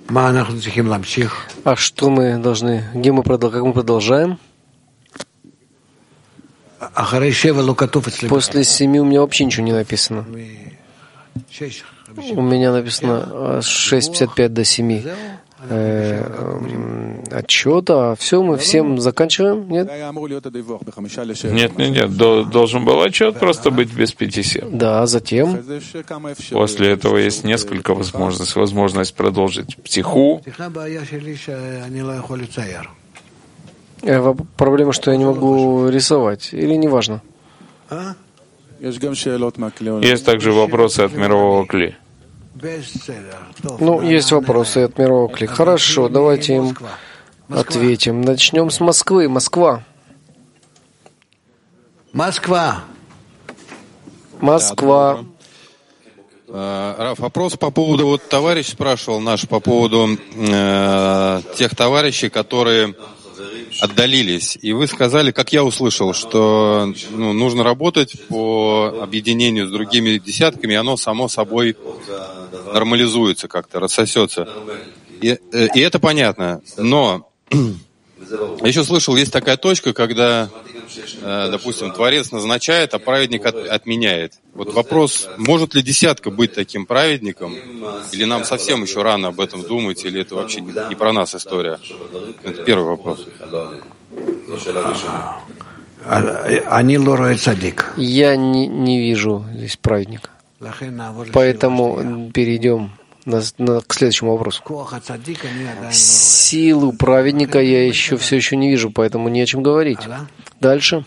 А что мы должны, как мы продолжаем? После 7 у меня вообще ничего не написано. У меня написано с 6:55 до 7 отчета, а все, мы всем заканчиваем? Нет? Нет. Должен был отчет просто быть без 5-7. Да, затем. После этого есть несколько возможностей. Возможность продолжить психу. Проблема, что я не могу рисовать. Или неважно? Есть также вопросы от мирового кли. Ну, есть вопросы от мирового кли. Хорошо, давайте им ответим. Начнем с Москвы. Москва. Раф, вопрос по поводу, вот товарищ спрашивал наш по поводу тех товарищей, которые отдалились. И вы сказали, как я услышал, что нужно работать по объединению с другими десятками, и оно само собой нормализуется как-то, рассосется. И это понятно. Но я еще слышал, есть такая точка, когда, допустим, Творец назначает, а праведник отменяет. Вот вопрос, может ли десятка быть таким праведником, или нам совсем еще рано об этом думать, или это вообще не про нас история? Это первый вопрос. Я не вижу здесь праведника. Поэтому перейдем к следующему вопросу. Силу праведника я все еще не вижу, поэтому не о чем говорить. Дальше.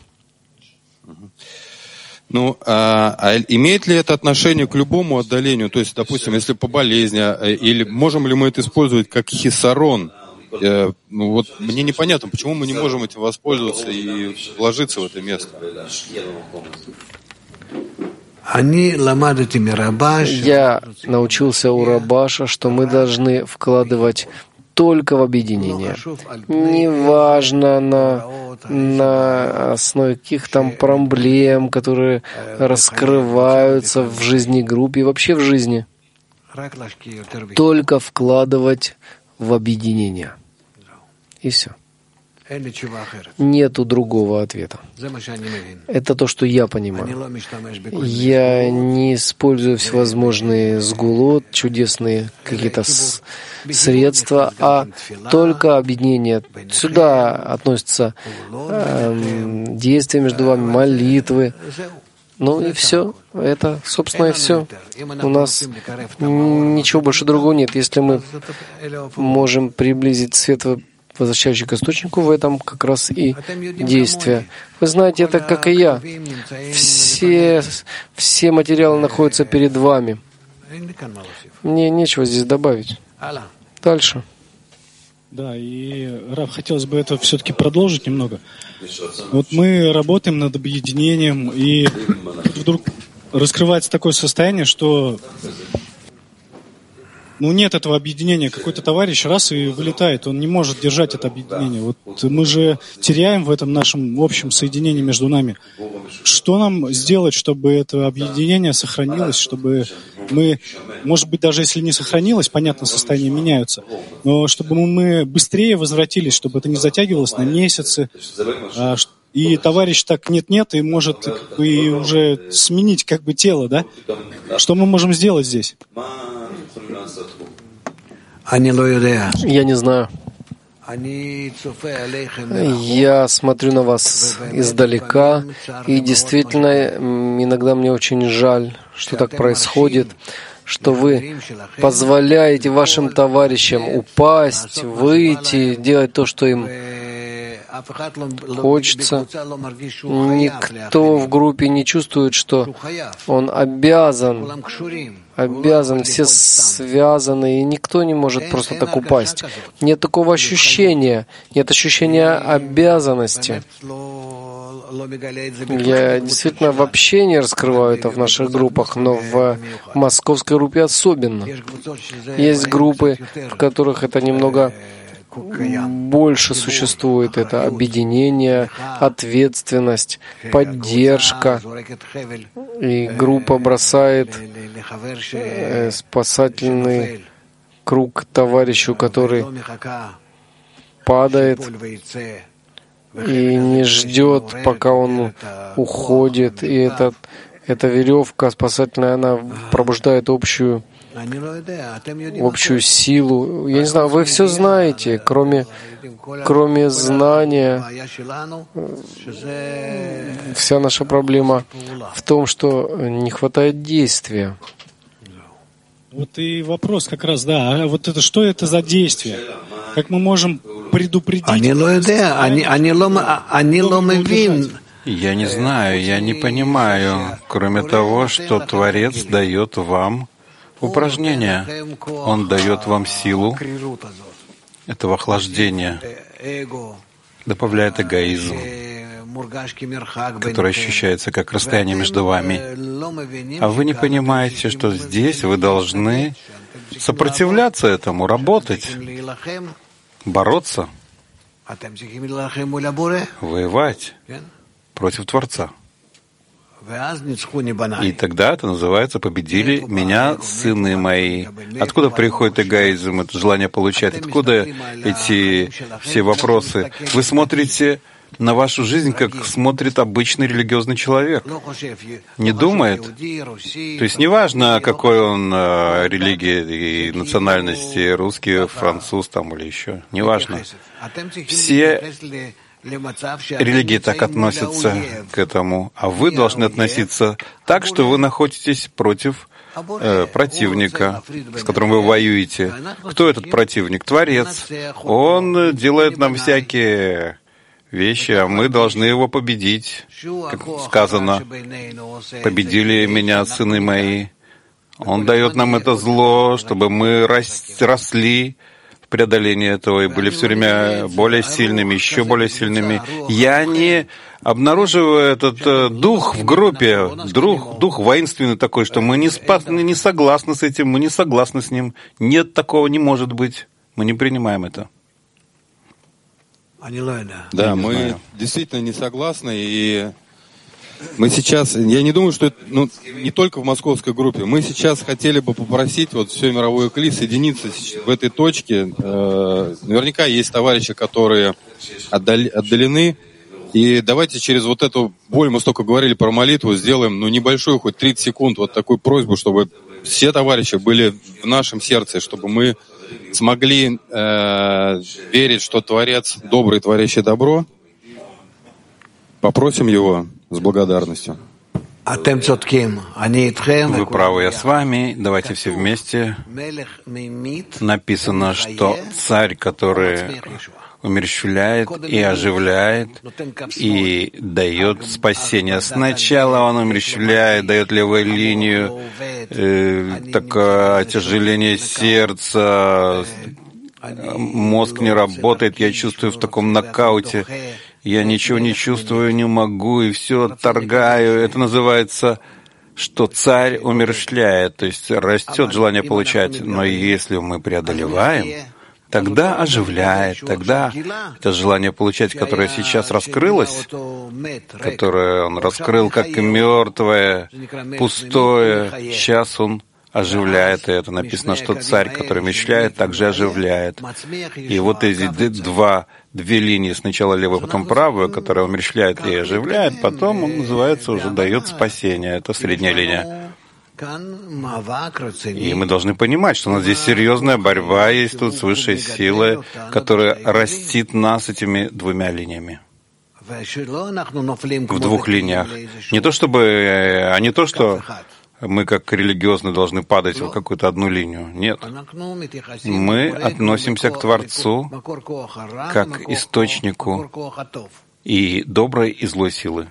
Имеет ли это отношение к любому отдалению? То есть, допустим, если по болезни, или можем ли мы это использовать как хисарон? Вот мне непонятно, почему мы не можем этим воспользоваться и вложиться в это место. Я научился у Рабаша, что мы должны вкладывать только в объединение. Неважно на основе каких там проблем, которые раскрываются в жизни группы и вообще в жизни. Только вкладывать в объединение. И все. Нету другого ответа. Это то, что я понимаю. Я не использую всевозможные сгулот, чудесные какие-то средства, а только объединение. Сюда относятся действия между вами, молитвы. Ну и все. Это, собственно, и все. У нас ничего больше другого нет. Если мы можем приблизить свет, возвращающий к источнику, в этом как раз и действие. Вы знаете, это как и я. Все материалы находятся перед вами. Мне нечего здесь добавить. Дальше. Да, и, Рав, хотелось бы это все-таки продолжить немного. Вот мы работаем над объединением, и вдруг раскрывается такое состояние, что нет этого объединения. Какой-то товарищ раз и вылетает, он не может держать это объединение. Вот мы же теряем в этом нашем общем соединении между нами. Что нам сделать, чтобы это объединение сохранилось, чтобы мы, может быть, даже если не сохранилось, понятно, состояния меняются, но чтобы мы быстрее возвратились, чтобы это не затягивалось на месяцы, и товарищ так нет-нет, и может и уже сменить тело, да? Что мы можем сделать здесь? Я не знаю. Я смотрю на вас издалека, и действительно, иногда мне очень жаль, что так происходит, что вы позволяете вашим товарищам упасть, выйти, делать то, что им хочется. Никто в группе не чувствует, что он обязан, все связаны, и никто не может просто так упасть. Нет такого ощущения, нет ощущения обязанности. Я действительно вообще не раскрываю это в наших группах, но в московской группе особенно. Есть группы, в которых это немного больше существует, это объединение, ответственность, поддержка. И группа бросает спасательный круг товарищу, который падает и не ждет, пока он уходит, и эта веревка спасательная, она пробуждает общую силу. Я не знаю, вы все знаете, кроме знания. Вся наша проблема в том, что не хватает действия. Вот и вопрос как раз, да. А вот это что это за действие? Как мы можем предупредить? Я не знаю, я не понимаю, кроме того, что Творец дает вам упражнение. Он дает вам силу этого охлаждения, добавляет эгоизм, который ощущается как расстояние между вами. А вы не понимаете, что здесь вы должны сопротивляться этому, работать, бороться, воевать против Творца. И тогда это называется «победили меня, сыны мои». Откуда приходит эгоизм, это желание получать? Откуда эти все вопросы? Вы смотрите на вашу жизнь, как смотрит обычный религиозный человек. Не думает. То есть неважно, какой он религии и национальности, русский, француз там или еще. Неважно. Все религии так относятся к этому, а вы должны относиться так, что вы находитесь против противника, с которым вы воюете. Кто этот противник? Творец. Он делает нам всякие вещи, а мы должны его победить. Как сказано, «Победили меня, сыны мои». Он дает нам это зло, чтобы мы росли в преодолении этого и были все время более сильными, еще более сильными. Я не обнаруживаю этот дух в группе, дух воинственный такой, что мы не согласны с этим, мы не согласны с ним. Нет, такого не может быть. Мы не принимаем это. Да, мы действительно не согласны, и мы сейчас, я не думаю, что это, не только в московской группе, мы сейчас хотели бы попросить все мировое КЛИ соединиться в этой точке. Наверняка есть товарищи, которые отдалены, и давайте через вот эту боль, мы столько говорили про молитву, сделаем небольшую, хоть 30 секунд, вот такую просьбу, чтобы все товарищи были в нашем сердце, чтобы мы смогли верить, что Творец добрый, творящий добро. Попросим Его с благодарностью. Вы правы, я с вами. Давайте все вместе. Написано, что царь, который умерщвляет и оживляет и дает спасение. Сначала он умерщвляет, дает левую линию, такое отяжеление сердца, мозг не работает, я чувствую в таком нокауте, я ничего не чувствую, не могу, и все отторгаю. Это называется, что царь умерщвляет, то есть растет желание получать. Но если мы преодолеваем, тогда оживляет, тогда это желание получать, которое сейчас раскрылось, которое он раскрыл как мертвое, пустое, сейчас он оживляет, и это написано, что царь, который умерщвляет, также оживляет. И вот эти две линии, сначала левая, потом правая, которая умерщвляет и оживляет, потом он называется, уже дает спасение. Это средняя линия. И мы должны понимать, что у нас здесь серьезная борьба есть тут с высшей силой, которая растит нас этими двумя линиями. В двух линиях. Не то что мы как религиозные должны падать в какую-то одну линию. Нет. Мы относимся к Творцу как к источнику и доброй, и злой силы.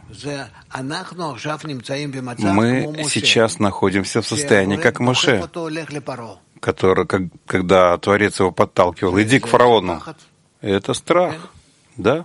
Мы сейчас находимся в состоянии, как Моше, который, когда Творец его подталкивал, иди к фараону. Это страх, да?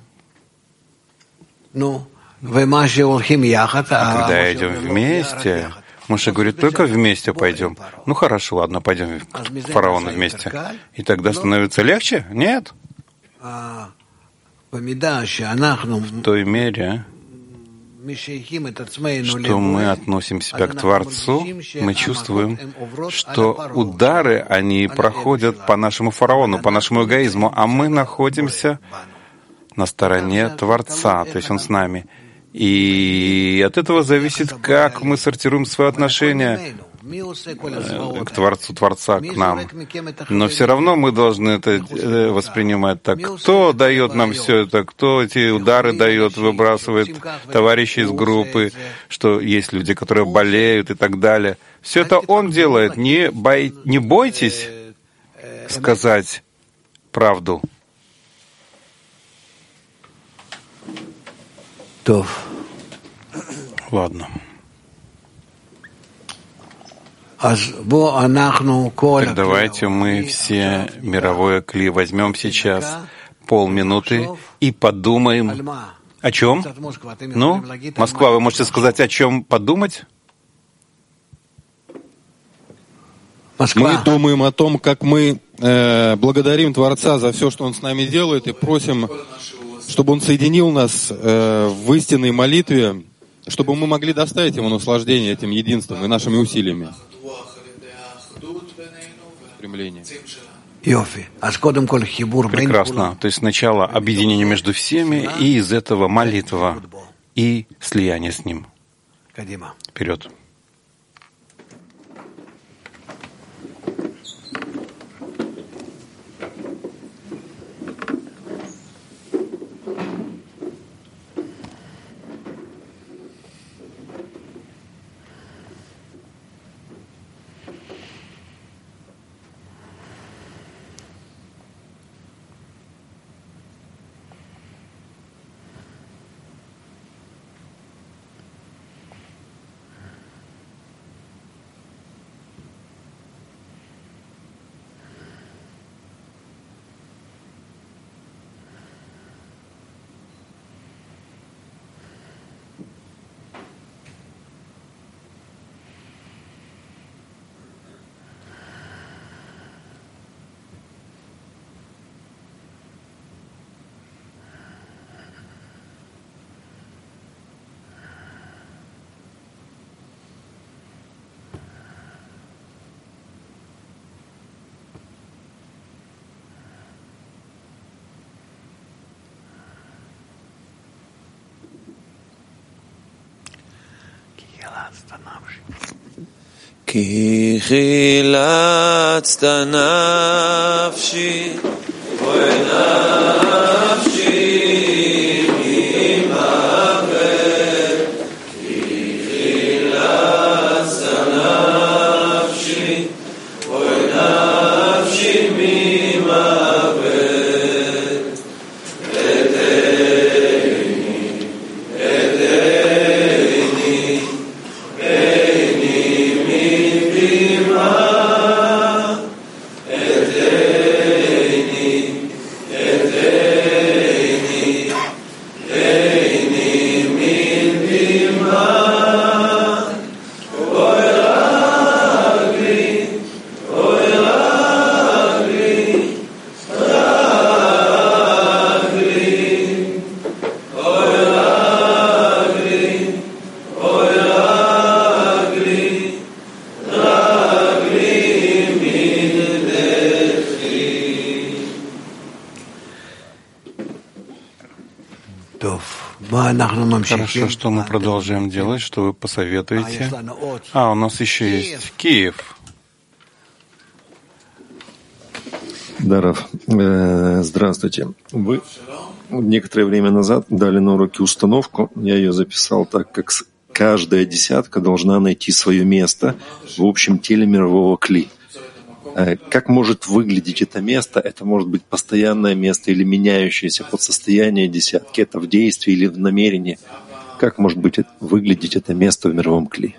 А когда идем вместе, Моше говорит, только вместе пойдем. Ну хорошо, ладно, пойдем к фараону вместе. И тогда становится легче? Нет. В той мере, что мы относим себя к Творцу, мы чувствуем, что удары, они проходят по нашему фараону, по нашему эгоизму, а мы находимся на стороне Творца, то есть Он с нами. И от этого зависит, как мы сортируем свои отношения к Творцу, Творца к нам. Но все равно мы должны это воспринимать так. Кто дает нам все это? Кто эти удары дает, выбрасывает товарищей из группы, что есть люди, которые болеют и так далее. Все это Он делает. Не бойтесь сказать правду. Ладно. Так давайте мы все мировое кли возьмем сейчас полминуты и подумаем. О чем? Ну, Москва, вы можете сказать, о чем подумать? Мы думаем о том, как мы благодарим Творца за все, что Он с нами делает, и просим, чтобы Он соединил нас в истинной молитве, чтобы мы могли доставить Ему наслаждение этим единством и нашими усилиями. Прекрасно. То есть сначала объединение между всеми, и из этого молитва и слияние с Ним. Вперед. כי חילצת נפשי ונפשי ממוות כי חילצת נפשי ונפשי ממוות Хорошо, что мы продолжаем делать, что вы посоветуете. У нас еще есть Киев. Да, Рав. Здравствуйте. Вы некоторое время назад дали на уроке установку. Я ее записал так, как каждая десятка должна найти свое место в общем теле мирового кли. Как может выглядеть это место? Это может быть постоянное место или меняющееся под состояние десятки. Это в действии или в намерении. Как может быть выглядеть это место в мировом кли?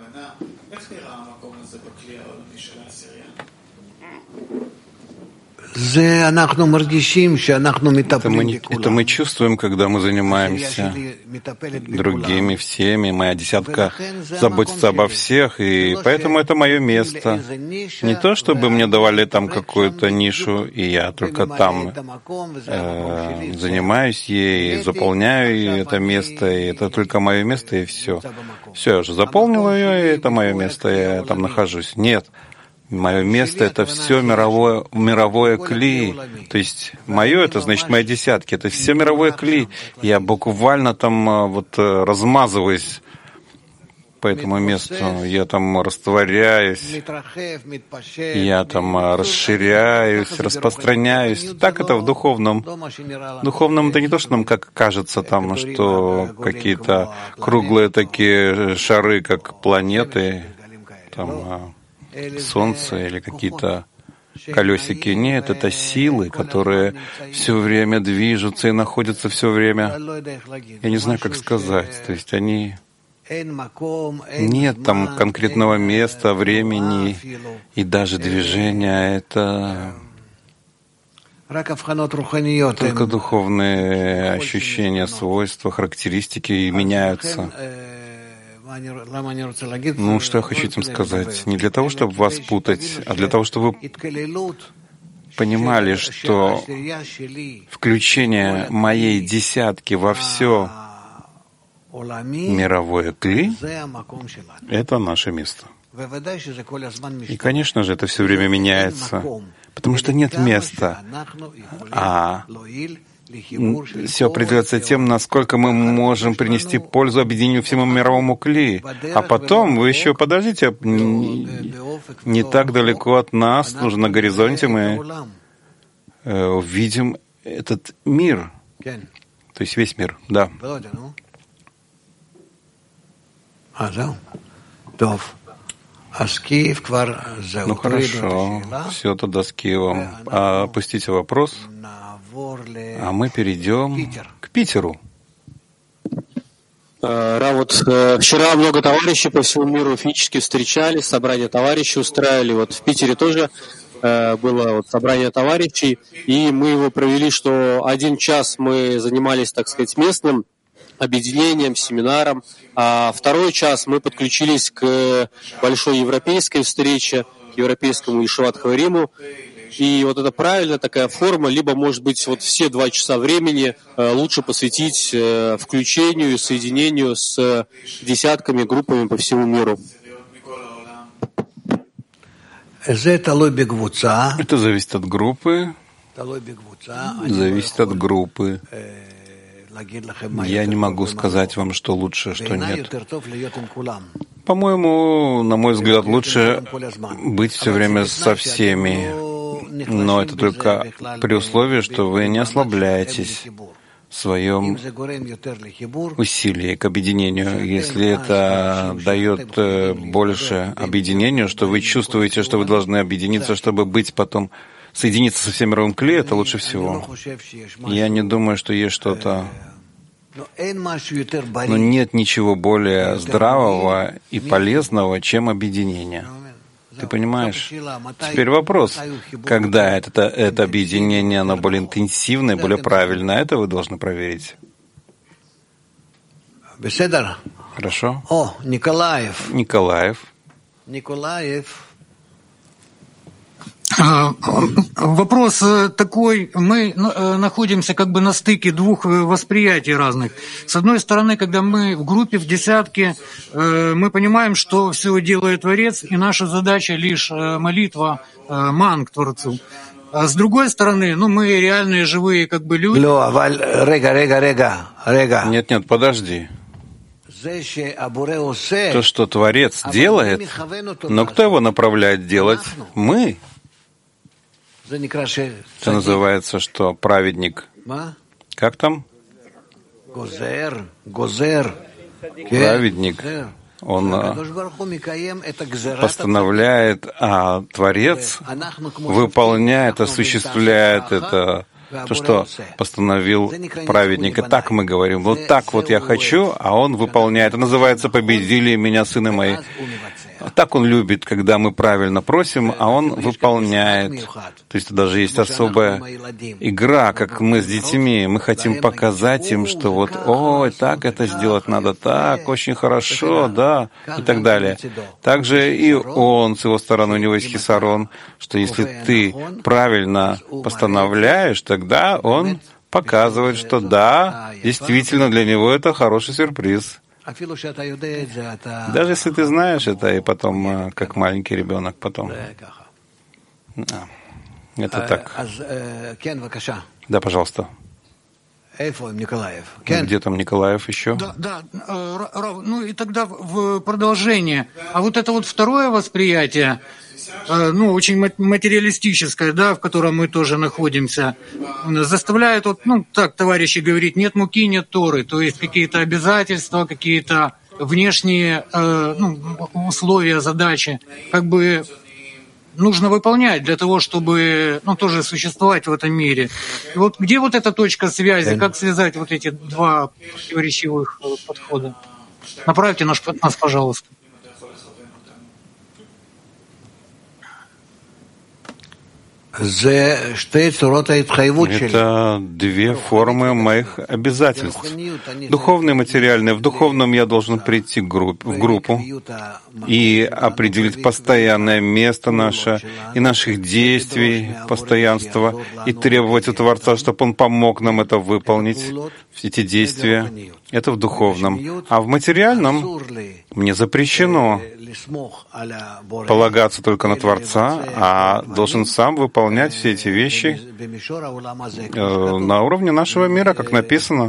Это мы чувствуем, когда мы занимаемся другими, всеми. Моя десятка заботится обо всех, и поэтому это мое место. Не то, чтобы мне давали там какую-то нишу, и я только там занимаюсь ей, заполняю это место, и это только мое место, и все. Все, я уже заполнил ее, и это мое место, я там нахожусь. Нет. Мое место — это все мировое кли. То есть мое — это значит мои десятки. Это все мировое кли. Я буквально там размазываюсь по этому месту. Я там растворяюсь. Я там расширяюсь, распространяюсь. Так это в духовном. В духовном это не то, что нам как кажется, там, что какие-то круглые такие шары, как планеты, там, Солнце или какие-то колесики. Нет, это силы, которые все время движутся и находятся все время. Я не знаю, как сказать. То есть они... Нет там конкретного места, времени и даже движения. Это только духовные ощущения, свойства, характеристики меняются. Ну, что я хочу этим сказать? Не для того, чтобы вас путать, а для того, чтобы вы понимали, что включение моей десятки во все мировое кли — это наше место. И, конечно же, это все время меняется, потому что нет места, а все определяется тем, насколько мы можем принести пользу объединению всему мировому кли. А потом, вы еще подождите, не так далеко от нас, уже на горизонте мы увидим этот мир, то есть весь мир, да. Ну хорошо, все, тогда с Киевом. Опустите вопрос. А мы перейдем к Питеру. Вот вчера много товарищей по всему миру физически встречались, собрания товарищей устраивали. Вот в Питере тоже было собрание товарищей, и мы его провели, что 1 час мы занимались, так сказать, местным объединением, семинаром, а 2 час мы подключились к большой европейской встрече, к европейскому Ешиват Хавериму. И вот это правильная такая форма, либо, может быть, вот все 2 часа времени лучше посвятить включению и соединению с десятками, группами по всему миру. Это зависит от группы. Зависит от группы. Я не могу сказать вам, что лучше, что нет. По-моему, на мой взгляд, лучше быть все время со всеми. Но это только при условии, что вы не ослабляетесь в своем усилии к объединению. Если это дает больше объединению, что вы чувствуете, что вы должны объединиться, чтобы быть потом, соединиться со всем мировым кли, это лучше всего. Я не думаю, что есть что-то... Но нет ничего более здравого и полезного, чем объединение. Ты понимаешь? Теперь вопрос, когда это объединение, оно более интенсивное, более правильное, это вы должны проверить. Хорошо? Николаев. Вопрос такой, мы находимся как бы на стыке 2 восприятий разных. С одной стороны, когда мы в группе, в десятке, мы понимаем, что все делает Творец, и наша задача лишь молитва, ман к Творцу. А с другой стороны, мы реальные живые как бы люди. Нет, подожди. То, что Творец делает, но кто его направляет делать? Мы. Это называется, что праведник. Как там? Праведник. Он постановляет, а Творец выполняет, осуществляет это, то, что постановил праведник. И так мы говорим, вот так вот я хочу, а он выполняет. Это называется «победили меня, сыны мои». Так он любит, когда мы правильно просим, а он выполняет. То есть даже есть особая игра, как мы с детьми. Мы хотим показать им, что вот, ой, так это сделать надо, так, очень хорошо, да, и так далее. Также и он, с его стороны, у него есть хисарон, что если ты правильно постановляешь, тогда он показывает, что да, действительно для него это хороший сюрприз. Даже если ты знаешь это, и потом, как маленький ребенок, потом. Это так. Да, пожалуйста. Где там Николаев еще? Да, ну и тогда в продолжение. А вот это вот второе восприятие, ну, очень материалистическое, да, в котором мы тоже находимся, заставляет, вот, ну, так товарищи говорить, нет муки, нет Торы, то есть какие-то обязательства, какие-то внешние условия, задачи, как бы нужно выполнять для того, чтобы, ну, тоже существовать в этом мире. И вот где вот эта точка связи, как связать вот эти два противоречивых подхода? Направьте нас, пожалуйста. Это две формы моих обязательств. Духовные и материальные. В духовном я должен прийти в группу и определить постоянное место наше и наших действий, постоянства, и требовать у Творца, чтобы Он помог нам это выполнить, все эти действия. Это в духовном. А в материальном мне запрещено полагаться только на Творца, а должен сам выполнять все эти вещи на уровне нашего мира, как написано.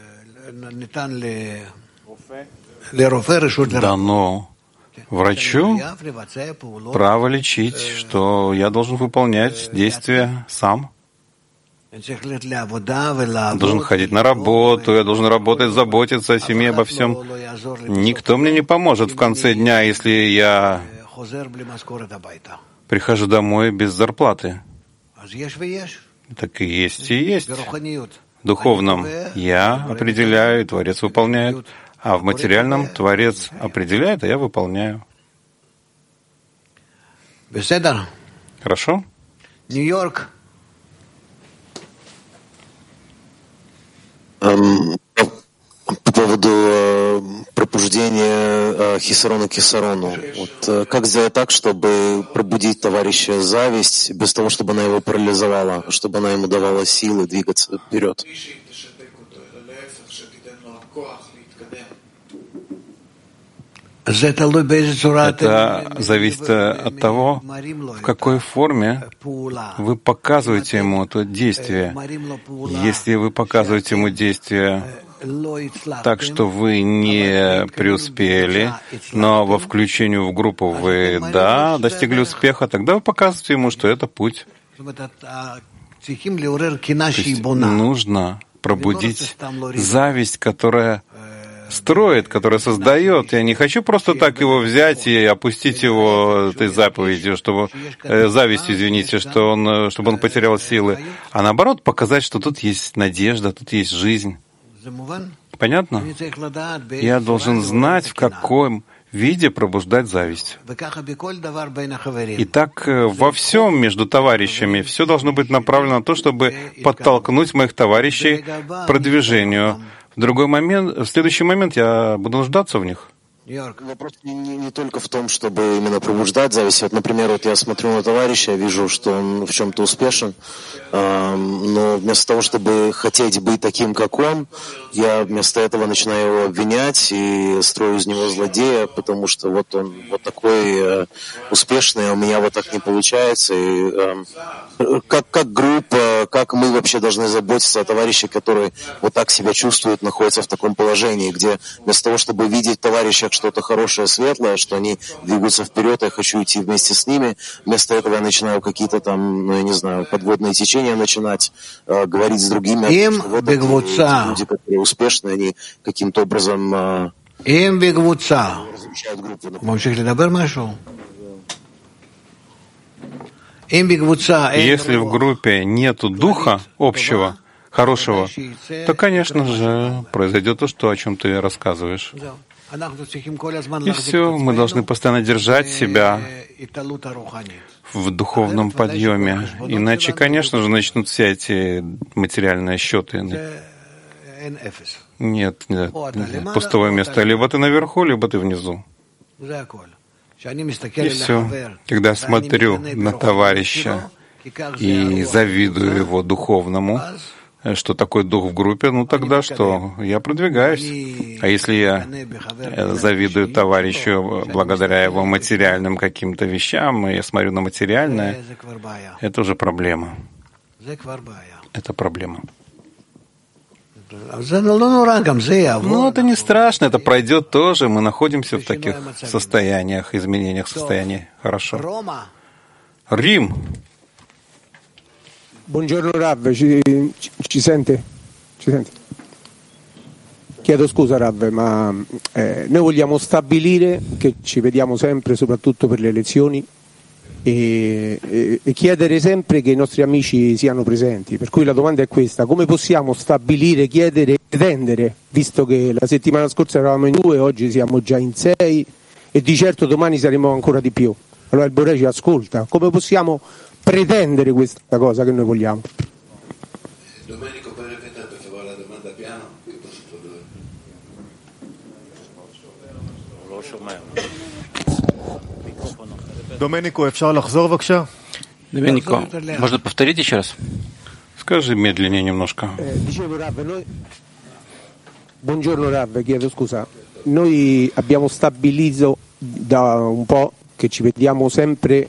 Дано врачу право лечить, что я должен выполнять действия сам. Должен ходить на работу, я должен работать, заботиться о семье, обо всем. Никто мне не поможет в конце дня, если я прихожу домой без зарплаты. Так и есть, и есть. В духовном я определяю, и Творец выполняет, а в материальном Творец определяет, а я выполняю. Хорошо? Нью-Йорк. По поводу пробуждения хисарона к хисарону. Вот, как сделать так, чтобы пробудить товарища зависть, без того, чтобы она его парализовала, чтобы она ему давала силы двигаться вперед? Это зависит от того, в какой форме вы показываете ему это действие. Если вы показываете ему действие так, что вы не преуспели, но во включении в группу вы, да, достигли успеха, тогда вы показываете ему, что это путь. То есть нужно пробудить зависть, которая строит, которая создает. Я не хочу просто так его взять и опустить его этой заповедью, чтобы завистью, извините, чтобы он потерял силы, а наоборот показать, что тут есть надежда, тут есть жизнь. Понятно? Я должен знать, в каком виде пробуждать зависть. И так во всем между товарищами все должно быть направлено на то, чтобы подтолкнуть моих товарищей к продвижению. В следующий момент я буду нуждаться в них. Вопрос не только в том, чтобы именно пробуждать зависть. Вот, например, вот я смотрю на товарища, я вижу, что он в чем-то успешен, но вместо того, чтобы хотеть быть таким, как он, я вместо этого начинаю его обвинять и строю из него злодея, потому что вот он вот такой успешный, а у меня вот так не получается. И, как группа, как мы вообще должны заботиться о товарищах, которые вот так себя чувствуют, находятся в таком положении, где вместо того, чтобы видеть в товарищах что-то хорошее, светлое, что они двигаются вперед, я хочу идти вместе с ними, вместо этого я начинаю какие-то там, ну, я не знаю, подводные течения начинать, говорить с другими, что вот эти люди, которые успешны, они каким-то образом разрушают группу. Если в группе нету духа общего, хорошего, то, конечно же, произойдет то, о чем ты рассказываешь. И все, мы должны постоянно держать себя в духовном подъеме. Иначе, конечно же, начнут все эти материальные счеты. Нет, пустого места. Либо ты наверху, либо ты внизу. И все. Когда смотрю на товарища и завидую его духовному, что такой дух в группе, ну тогда что? Я продвигаюсь. А если я завидую товарищу благодаря его материальным каким-то вещам, и я смотрю на материальное, это уже проблема. Это проблема. Ну, это не страшно, это пройдет тоже. Мы находимся в таких состояниях, изменениях состояния. Хорошо. Рим. Buongiorno Rav, ci sente? Ci sente? Chiedo scusa Rav, ma noi vogliamo stabilire che ci vediamo sempre, soprattutto per le elezioni, e chiedere sempre che i nostri amici siano presenti. Per cui la domanda è questa: come possiamo stabilire, chiedere e pretendere, visto che la settimana scorsa eravamo in 2, oggi siamo già in 6 e di certo domani saremo ancora di più? Allora il Boré ci ascolta. Come possiamo pretendere questa cosa che noi vogliamo? Domenico, puoi ripetere per favore la domanda piano? Доменико, можно повторить еще раз? Скажи медленнее немножко. Buongiorno Rav, chiedo scusa. Noi abbiamo stabilito da un po' che ci vediamo sempre.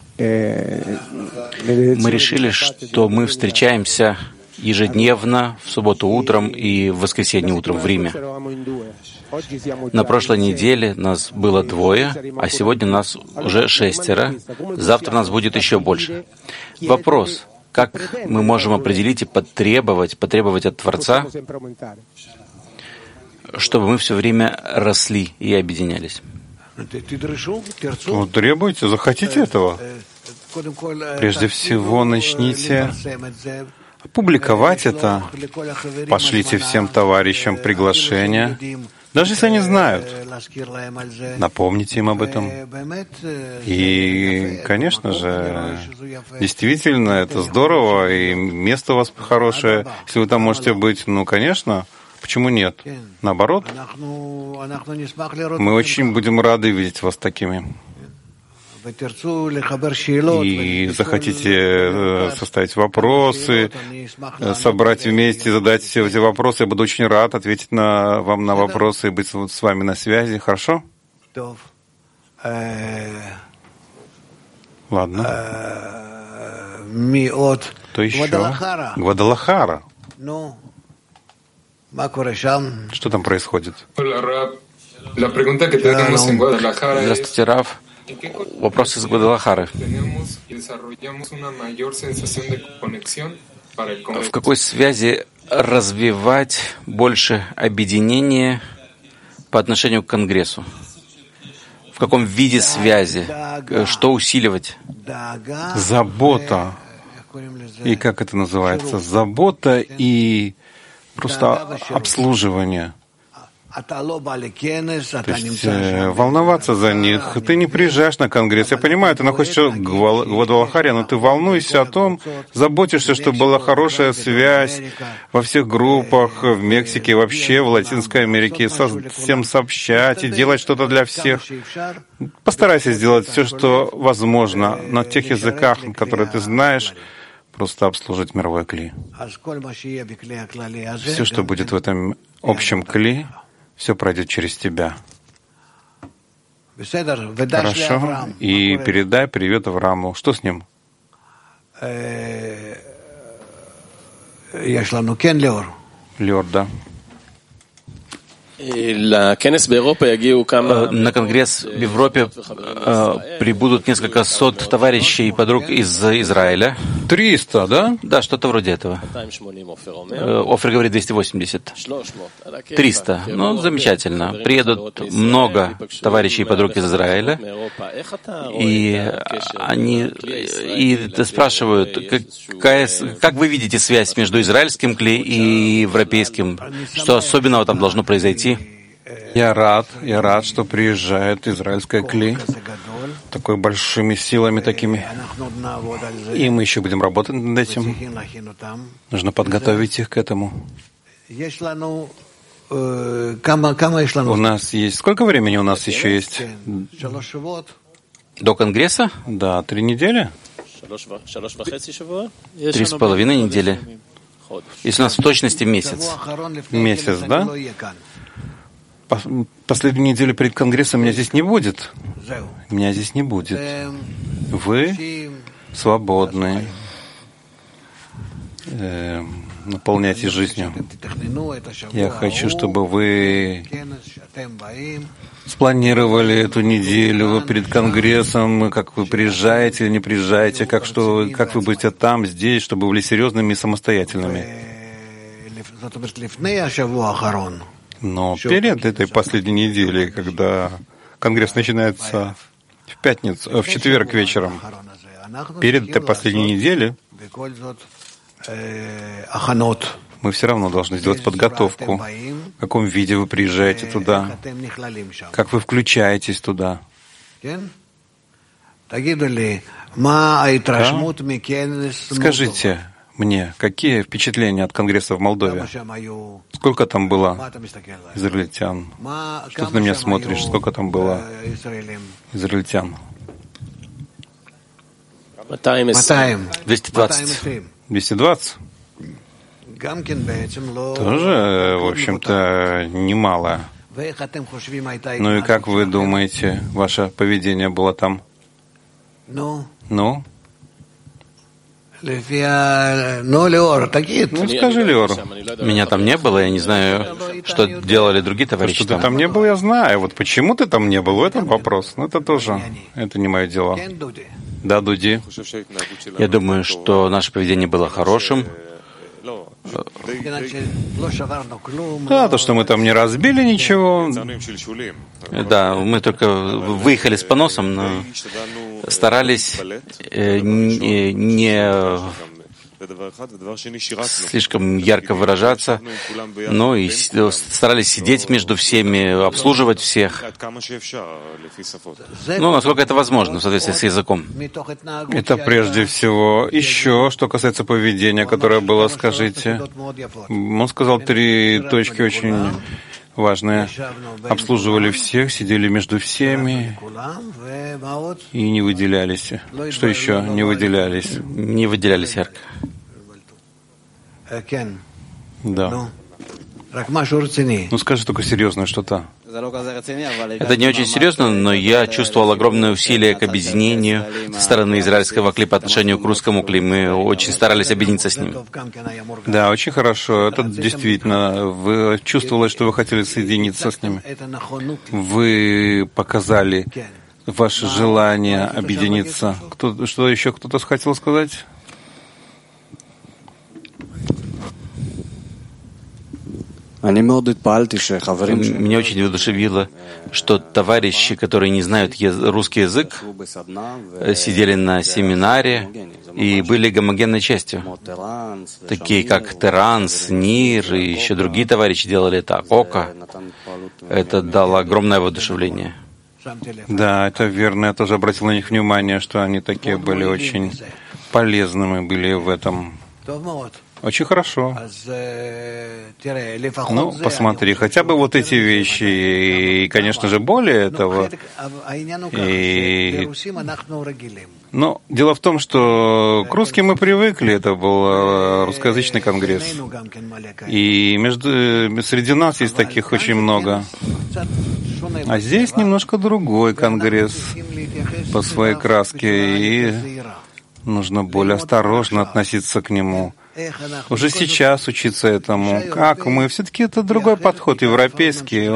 Мы решили, что мы встречаемся ежедневно, в субботу утром и в воскресенье утром в Риме. На прошлой неделе нас было 2, а сегодня нас уже 6. Завтра нас будет еще больше. Вопрос: как мы можем определить и потребовать от Творца, чтобы мы все время росли и объединялись? Ну, требуйте, захотите этого. Прежде всего, начните публиковать это, пошлите всем товарищам приглашение, даже если они знают. Напомните им об этом. И, конечно же, действительно, это здорово, и место у вас хорошее. Если вы там можете быть, ну, конечно, почему нет? Наоборот, мы очень будем рады видеть вас такими. И захотите составить вопросы, собрать вместе, задать все эти вопросы, я буду очень рад ответить вам на вопросы и быть с вами на связи. Хорошо? Ладно. Кто еще? Гвадалахара. Что там происходит? Здравствуйте, Рав. Вопрос из Гвадалахары. В какой связи развивать больше объединения по отношению к Конгрессу? В каком виде связи? Что усиливать? Забота. И как это называется? Забота и просто обслуживание. То есть волноваться за них. Ты не приезжаешь на Конгресс. Я понимаю, ты находишься в Гвадалахаре, но ты волнуешься о том, заботишься, чтобы была хорошая связь во всех группах, в Мексике, вообще в Латинской Америке, всем сообщать и делать что-то для всех. Постарайся сделать все, что возможно на тех языках, которые ты знаешь, просто обслужить мировой кли. Все, что будет в этом общем кли, все пройдет через тебя. Хорошо. И передай привет Аврааму. Что с ним? Леор, да. На Конгресс в Европе прибудут несколько сот товарищей и подруг из Израиля. 300, да? Да, что-то вроде этого. Офер говорит 280. 300. Ну, замечательно. Приедут много товарищей и подруг из Израиля. И они спрашивают, как вы видите связь между израильским кли и европейским? Что особенного там должно произойти? Я рад, что приезжает израильская кли такой большими силами такими. И мы еще будем работать над этим. Нужно подготовить их к этому. У нас есть... Сколько времени у нас еще есть? До Конгресса? Да, 3 недели. 3,5 недели. Если у нас в точности месяц. Месяц, да? Последнюю неделю перед Конгрессом меня здесь не будет. Меня здесь не будет. Вы свободны. Наполняйтесь жизнью. Я хочу, чтобы вы спланировали эту неделю перед Конгрессом, как вы приезжаете или не приезжаете, как вы будете там, здесь, чтобы вы были серьезными и самостоятельными. Но перед этой последней неделей, когда Конгресс начинается в четверг вечером, перед этой последней неделей, мы все равно должны сделать подготовку. В каком виде вы приезжаете туда? Как вы включаетесь туда? Да? Скажите мне, какие впечатления от Конгресса в Молдове? Сколько там было израильтян? Что ты на меня смотришь? Сколько там было израильтян? 220. 220? Тоже, в общем-то, немало. Ну и как вы думаете, ваше поведение было там? Ну? Скажи, Леор. Меня там не было, я не знаю, что делали другие товарищи. Что ты там не был, я знаю. Вот почему ты там не был, в этом вопрос. Но это тоже, это не мое дело. Да, Дуди? Я думаю, что наше поведение было хорошим. Да, то, что мы там не разбили ничего. Да, мы только выехали с поносом, но старались не слишком ярко выражаться, но и старались сидеть между всеми, обслуживать всех. Ну, насколько это возможно в соответствии с языком. Это прежде всего. Еще, что касается поведения, которое было, скажите. Он сказал 3 точки очень важные. Обслуживали всех, сидели между всеми и не выделялись. Что еще? Не выделялись. Не выделялись ярко. Да. Ну скажи только серьезное что-то. Это не очень серьезно, но я чувствовал огромное усилие к объединению со стороны израильского кли по отношению к русскому кли. Мы очень старались объединиться с ним. Да, очень хорошо. Это действительно. Вы чувствовали, что вы хотели соединиться с ними. Вы показали ваше желание объединиться. Что еще кто-то хотел сказать? Меня очень воодушевило, что товарищи, которые не знают русский язык, сидели на семинаре и были гомогенной частью. Такие как Теранс, Нир и еще другие товарищи делали это, Ока. Это дало огромное воодушевление. Да, это верно. Я тоже обратил на них внимание, что они такие были очень полезными были в этом. Очень хорошо. Ну, посмотри, хотя бы вот эти вещи, и, конечно же, более этого. Но дело в том, что к русским мы привыкли, это был русскоязычный конгресс. И среди нас есть таких очень много. А здесь немножко другой конгресс по своей краске, и нужно более осторожно относиться к нему. Уже сейчас учиться этому. Как мы? Все-таки это другой подход, европейский.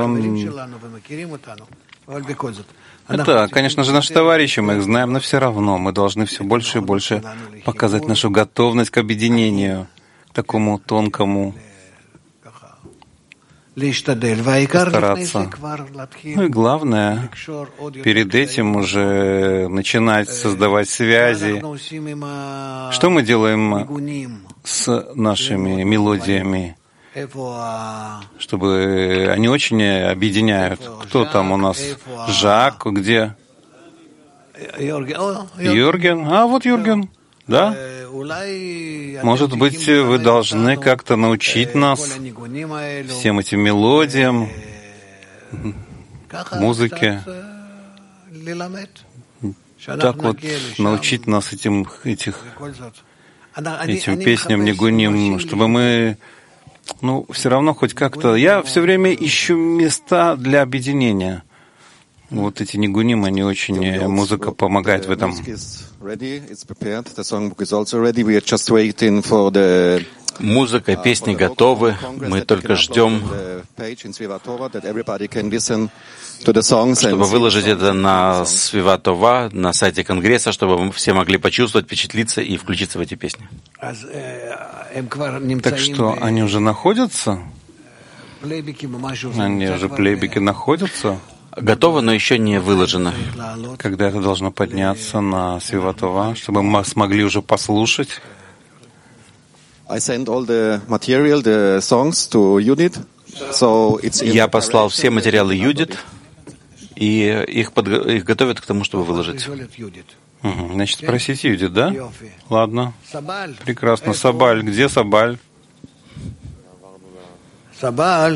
Это, конечно же, наши товарищи, мы их знаем, но все равно мы должны все больше и больше показать нашу готовность к объединению, к такому тонкому, постараться. Ну и главное, перед этим уже начинать создавать связи. Что мы делаем с нашими мелодиями? чтобы они очень объединяют. Кто там у нас? Жак, где? Юрген? А, вот Юрген. Да? Может быть, вы должны как-то научить нас всем этим мелодиям, музыке. Так вот, научить нас этим песням нигуним, чтобы мы, все равно хоть как-то... Я все время ищу места для объединения. Вот эти нигуним, они очень... Музыка помогает в этом. Музыка, песни готовы. Мы только ждем, чтобы выложить это на Свиватова, на сайте Конгресса, чтобы все могли почувствовать, впечатлиться и включиться в эти песни. Так что, они уже находятся? Они уже плейбеки находятся? Готово, но еще не выложено. Когда это должно подняться на Свиватова, чтобы мы смогли уже послушать? Я послал все материалы Юдит, и их готовят к тому, чтобы выложить. Значит, спросите Юдит, да? Ладно. Прекрасно. Сабаль. Где Сабаль? Сабаль.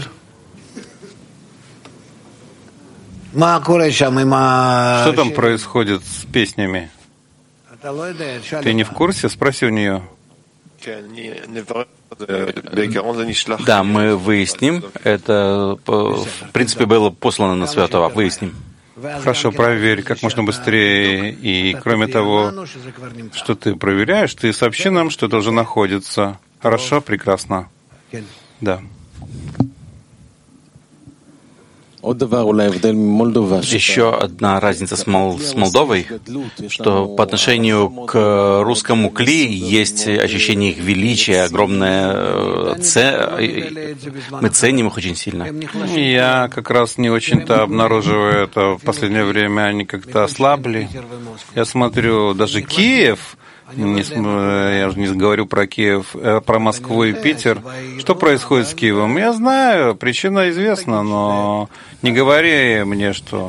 Что там происходит с песнями? Ты не в курсе? Спроси у нее. Да, мы выясним. Это, в принципе, было послано на Святого. Выясним. Хорошо, проверь как можно быстрее. И кроме того, что ты проверяешь, ты сообщи нам, что это уже находится. Хорошо, прекрасно. Да. Еще одна разница с Молдовой, что по отношению к русскому кли есть ощущение их величия, огромное. Мы ценим их очень сильно. Я как раз не очень-то обнаруживаю это. В последнее время они как-то ослабли. Я смотрю, даже Киев, я уже не говорю про Киев, про Москву и Питер. Что происходит с Киевом? Я знаю, причина известна, но не говори мне, что...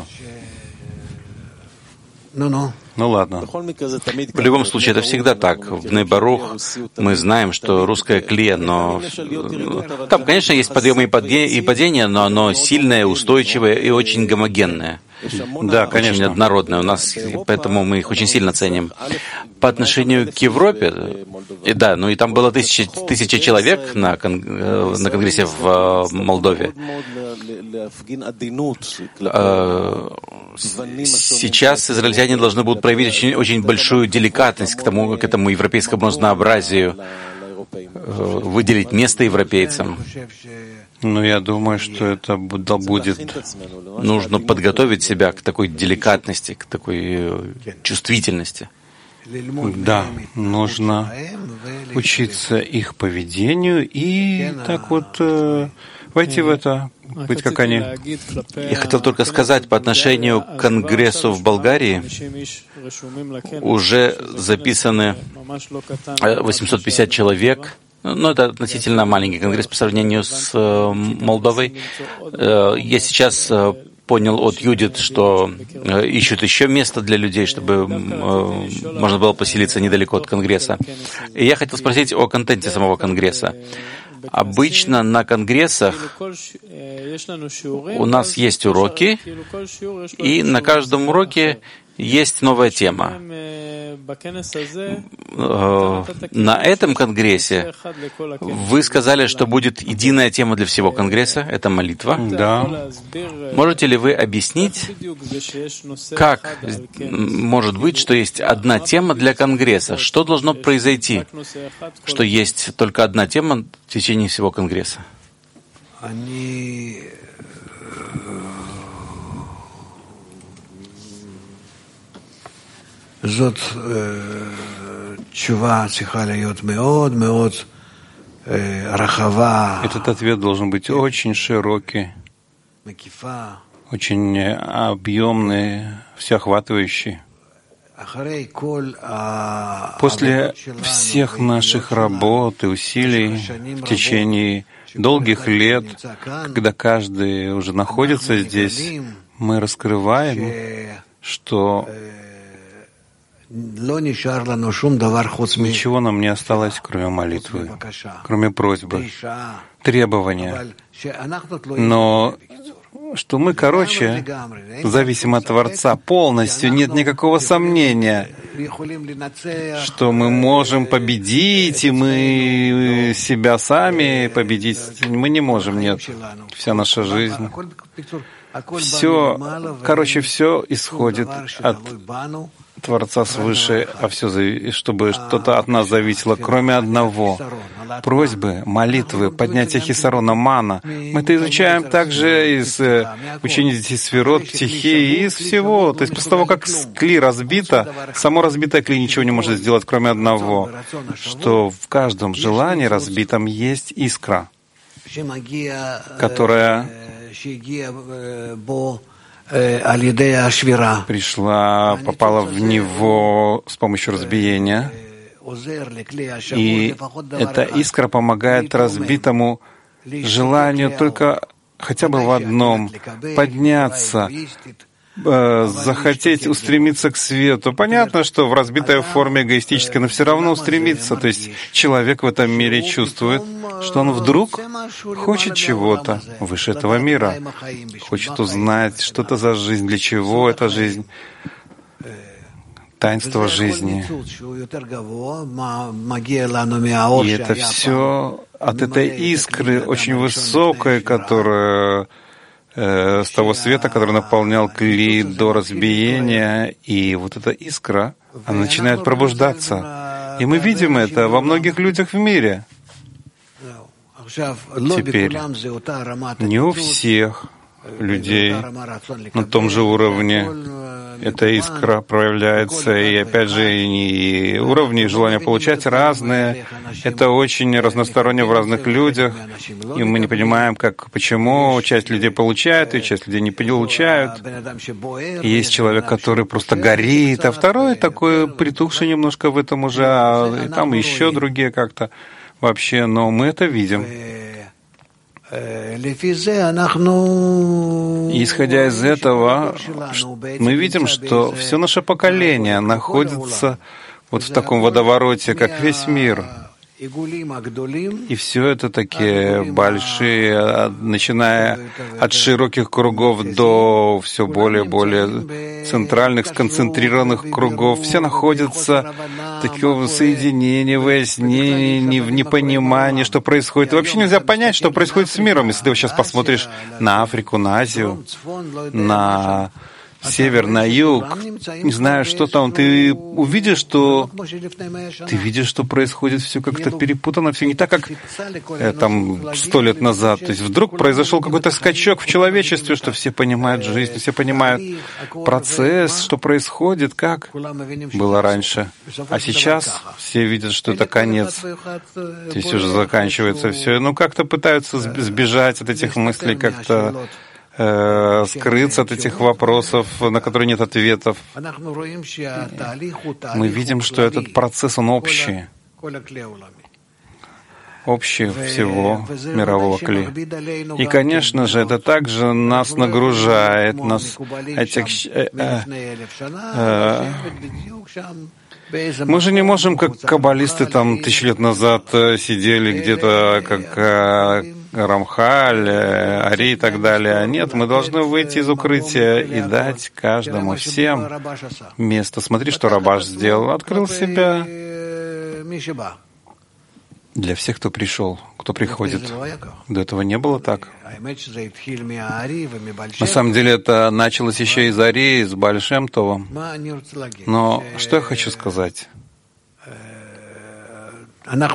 Ну ладно. В любом случае, это всегда так. В Ней-Барух мы знаем, что русское кле, но... Там, конечно, есть подъемы и падения, но оно сильное, устойчивое и очень гомогенное. Да, конечно. Очень однородное у нас, поэтому мы их очень сильно ценим. По отношению к Европе, да, и там было тысяча человек на Конгрессе в Молдове. Сейчас израильтяне должны будут проявить очень большую деликатность к этому европейскому разнообразию, выделить место европейцам. Я думаю, что это будет... Нужно подготовить себя к такой деликатности, к такой чувствительности. Да, нужно учиться их поведению и так вот войти в это, быть как они. Я хотел только сказать, по отношению к Конгрессу в Болгарии уже записаны 850 человек. Но это относительно маленький конгресс по сравнению с Молдовой. Я сейчас понял от Юдит, что ищут еще место для людей, чтобы можно было поселиться недалеко от конгресса. И я хотел спросить о контенте самого конгресса. Обычно на конгрессах у нас есть уроки, и на каждом уроке есть новая тема. На этом конгрессе вы сказали, что будет единая тема для всего конгресса, это молитва. Да. Можете ли вы объяснить, как может быть, что есть одна тема для конгресса? Что должно произойти, что есть только одна тема в течение всего конгресса? Этот ответ должен быть очень широкий, очень объемный, всеохватывающий. После всех наших работ и усилий в течение долгих лет, когда каждый уже находится здесь, мы раскрываем, что ничего нам не осталось, кроме молитвы, кроме просьбы, требования. Но что мы, зависим от Творца полностью, нет никакого сомнения, что мы можем победить, и мы себя сами победить. Мы не можем, нет. Вся наша жизнь. Все исходит от Творца свыше, а все, чтобы что-то от нас зависело, кроме одного. Просьбы, молитвы, поднятие хисарона, мана. Мы это изучаем также из учения детей сферот, психии, из всего. То есть после того, как кли разбито, само разбитое кли ничего не может сделать, кроме одного, что в каждом желании разбитом есть искра, которая попала в него с помощью разбиения, и эта искра помогает разбитому желанию только хотя бы в одном — подняться, захотеть устремиться к свету. Понятно, что в разбитой форме эгоистической, но все равно устремиться. То есть человек в этом мире чувствует, что он вдруг хочет чего-то выше этого мира, хочет узнать, что это за жизнь, для чего эта жизнь, таинство жизни. И это все от этой искры очень высокой, которая с того света, который наполнял кли до разбиения, и вот эта искра, она начинает пробуждаться. И мы видим это во многих людях в мире. Теперь не у всех людей на том же уровне эта искра проявляется, и опять же и уровни желания получать разные. Это очень разносторонне в разных людях, и мы не понимаем, почему часть людей получает, и часть людей не получают. И есть человек, который просто горит, а второй такой притухший немножко в этом уже, и там еще другие как-то вообще, но мы это видим. Исходя из этого, мы видим, что все наше поколение находится вот в таком водовороте, как весь мир. И все это такие большие, начиная от широких кругов до все более и более центральных, сконцентрированных кругов. Все находятся в таком соединении, выяснении, в непонимании, что происходит. И вообще нельзя понять, что происходит с миром. Если ты сейчас посмотришь на Африку, на Азию, на север, на юг, не знаю, что там, ты увидишь, что происходит все как-то перепутано, все не так, как там 100 лет назад. То есть вдруг произошел какой-то скачок в человечестве, что все понимают жизнь, все понимают процесс, что происходит, как было раньше. А сейчас все видят, что это конец. То есть уже заканчивается все. Ну, как-то пытаются сбежать от этих мыслей, как-то скрыться от этих вопросов, на которые нет ответов. Мы видим, что этот процесс, он общий всего мирового кли. И, конечно же, это также нас нагружает, мы же не можем, как каббалисты там 1000 лет назад сидели где-то, как Рамхаль, Ари и так далее. Нет, мы должны выйти из укрытия и дать каждому, всем место. Смотри, что Рабаш сделал. Открыл себя для всех, кто пришел, кто приходит. До этого не было так. На самом деле это началось еще из Ари, из Бааль Шем Това. Но что я хочу сказать? Мы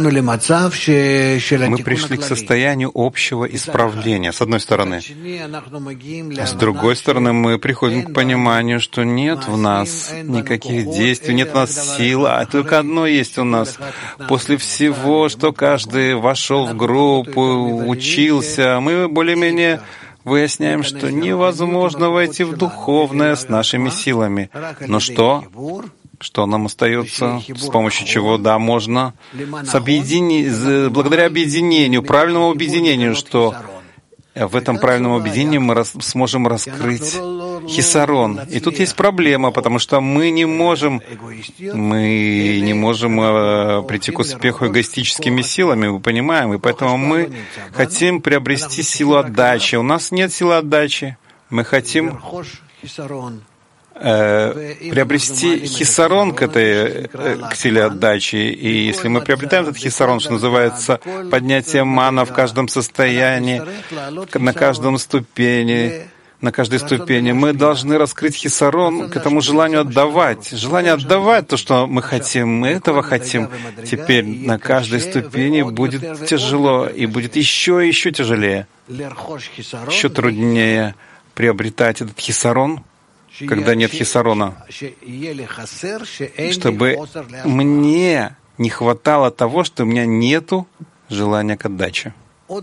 пришли к состоянию общего исправления, с одной стороны. А с другой стороны, мы приходим к пониманию, что нет в нас никаких действий, нет у нас сил, а только одно есть у нас. После всего, что каждый вошел в группу, учился, мы более-менее выясняем, что невозможно войти в духовное с нашими силами. Но что? Что нам остается, с помощью чего, да, можно благодаря объединению, правильному объединению, что в этом правильном объединении мы сможем раскрыть хисарон. И тут есть проблема, потому что мы не можем прийти к успеху эгоистическими силами, мы понимаем, и поэтому мы хотим приобрести силу отдачи. У нас нет силы отдачи. Мы хотим приобрести хисарон к силе отдачи. И если мы приобретаем этот хисарон, что называется поднятие мана в каждом состоянии, на каждой ступени, мы должны раскрыть хисарон к этому желанию отдавать. Желание отдавать то, что мы хотим, мы этого хотим. Теперь на каждой ступени будет тяжело, и будет еще и еще тяжелее, еще труднее приобретать этот хисарон, когда нет хисарона, чтобы мне не хватало того, что у меня нету желания к отдаче.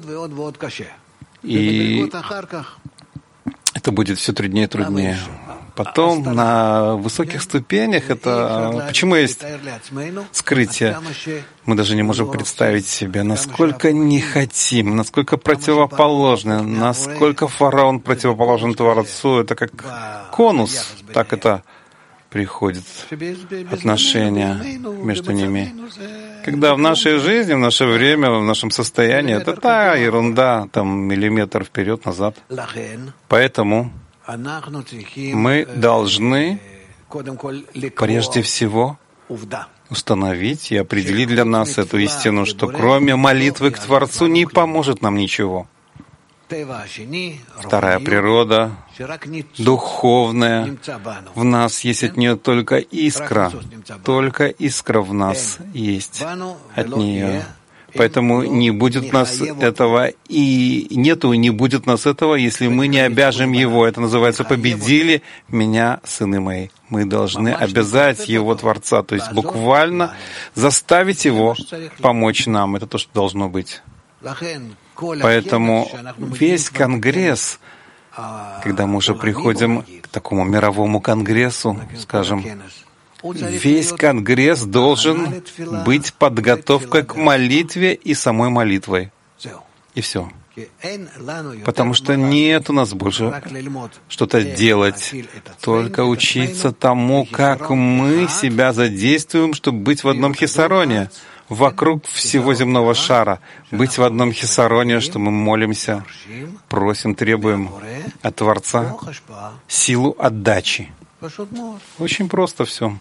И это будет все труднее и труднее. Потом на высоких ступенях это... Почему есть скрытие? Мы даже не можем представить себе, насколько не хотим, насколько противоположны, насколько фараон противоположен Творцу. Это как конус, так это приходит отношения между ними. Когда в нашей жизни, в наше время, в нашем состоянии, это та ерунда, там миллиметр вперед-назад. Поэтому мы должны прежде всего установить и определить для нас эту истину, что кроме молитвы к Творцу не поможет нам ничего. Вторая природа, духовная, в нас есть от нее только искра в нас есть от нее. Поэтому не будет нас этого, и нету, и не будет нас этого, если мы не обяжем Его. Это называется «победили меня, сыны мои». Мы должны обязать Его Творца, то есть буквально заставить Его помочь нам. Это то, что должно быть. Поэтому весь Конгресс, когда мы уже приходим к такому мировому Конгрессу, скажем, весь Конгресс должен быть подготовкой к молитве и самой молитвой. И все. Потому что нет у нас больше что-то делать, только учиться тому, как мы себя задействуем, чтобы быть в одном хисароне, вокруг всего земного шара, быть в одном хисароне, что мы молимся, просим, требуем от Творца силу отдачи. Очень просто все.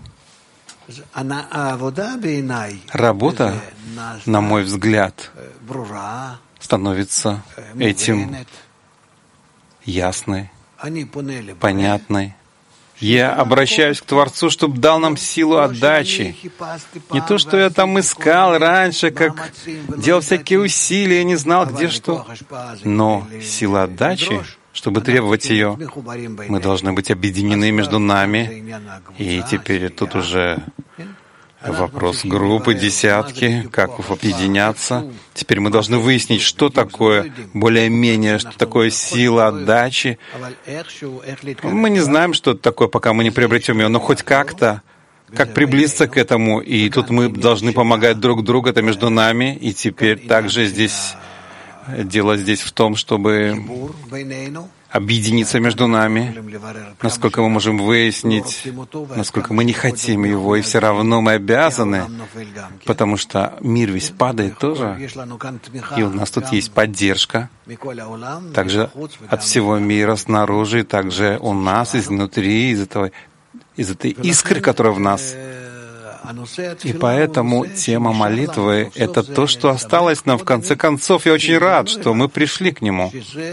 Работа, на мой взгляд, становится этим ясной, понятной. Я обращаюсь к Творцу, чтобы дал нам силу отдачи. Не то, что я там искал раньше, как делал всякие усилия, не знал, где что. Но сила отдачи, чтобы требовать ее, мы должны быть объединены между нами. И теперь тут уже вопрос группы, десятки, как объединяться. Теперь мы должны выяснить, что такое более-менее, что такое сила отдачи. Мы не знаем, что это такое, пока мы не приобретем ее, но хоть как-то, как приблизиться к этому. И тут мы должны помогать друг другу, это между нами. И теперь также здесь дело в том, чтобы объединиться между нами, насколько мы можем выяснить, насколько мы не хотим его, и все равно мы обязаны, потому что мир весь падает тоже, и у нас тут есть поддержка, также от всего мира снаружи, и также у нас изнутри, из этой искры, которая в нас. И поэтому тема молитвы — это то, что осталось нам в конце концов. Я очень рад, что мы пришли к нему,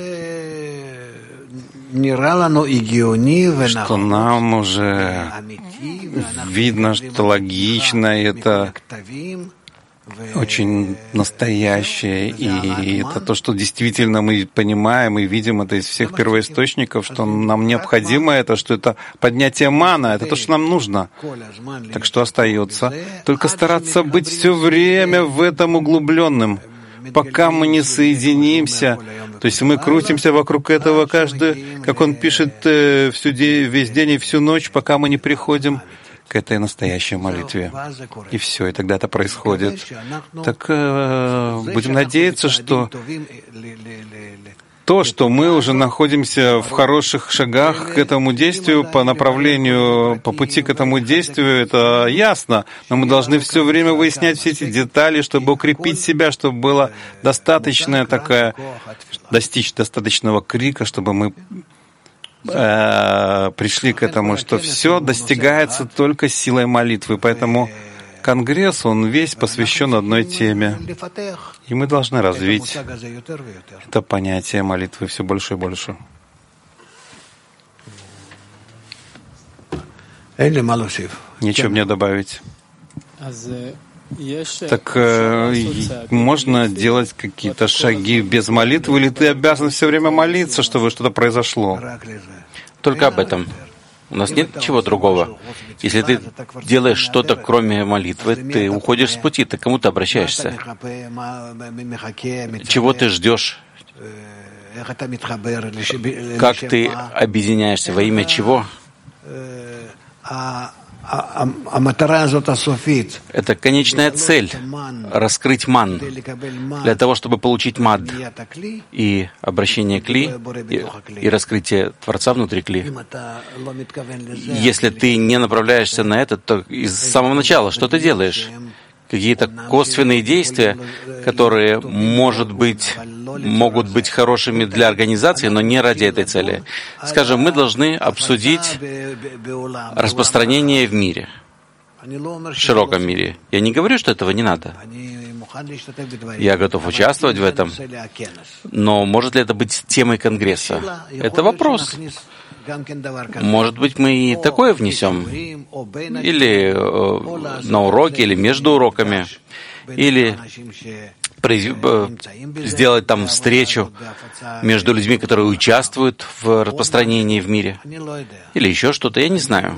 что нам уже видно, что логично, и это очень настоящее, и это то, что действительно мы понимаем и видим это из всех первоисточников, что нам необходимо это, что это поднятие мана, это то, что нам нужно. Так что остается только стараться быть все время в этом углубленным, пока мы не соединимся. То есть мы крутимся вокруг этого каждый, как он пишет, весь день и всю ночь, пока мы не приходим к этой настоящей молитве. И все, и тогда это происходит. Так будем надеяться, что то, что мы уже находимся в хороших шагах к этому действию, по направлению, по пути к этому действию, это ясно. Но мы должны все время выяснять все эти детали, чтобы укрепить себя, чтобы было достаточная такая, достичь достаточного крика, чтобы мы пришли к этому, что все достигается только силой молитвы. Поэтому Конгресс, он весь посвящен одной теме. И мы должны развить это понятие молитвы все больше и больше. Нечего мне добавить. Так можно делать какие-то шаги без молитвы, или ты обязан все время молиться, чтобы что-то произошло? Только об этом. У нас нет ничего другого. Если ты делаешь что-то, кроме молитвы, ты уходишь с пути, ты к кому ты обращаешься. Чего ты ждешь? Как ты объединяешься? Во имя чего? Это конечная цель — раскрыть ман, для того, чтобы получить мад и обращение кли, и раскрытие Творца внутри кли. Если ты не направляешься на это, то из самого начала что ты делаешь? Какие-то косвенные действия, которые, может быть, могут быть хорошими для организации, но не ради этой цели. Скажем, мы должны обсудить распространение в мире, в широком мире. Я не говорю, что этого не надо. Я готов участвовать в этом. Но может ли это быть темой Конгресса? Это вопрос. Может быть, мы и такое внесем, или на уроке, или между уроками, или сделать там встречу между людьми, которые участвуют в распространении в мире, или еще что-то, я не знаю.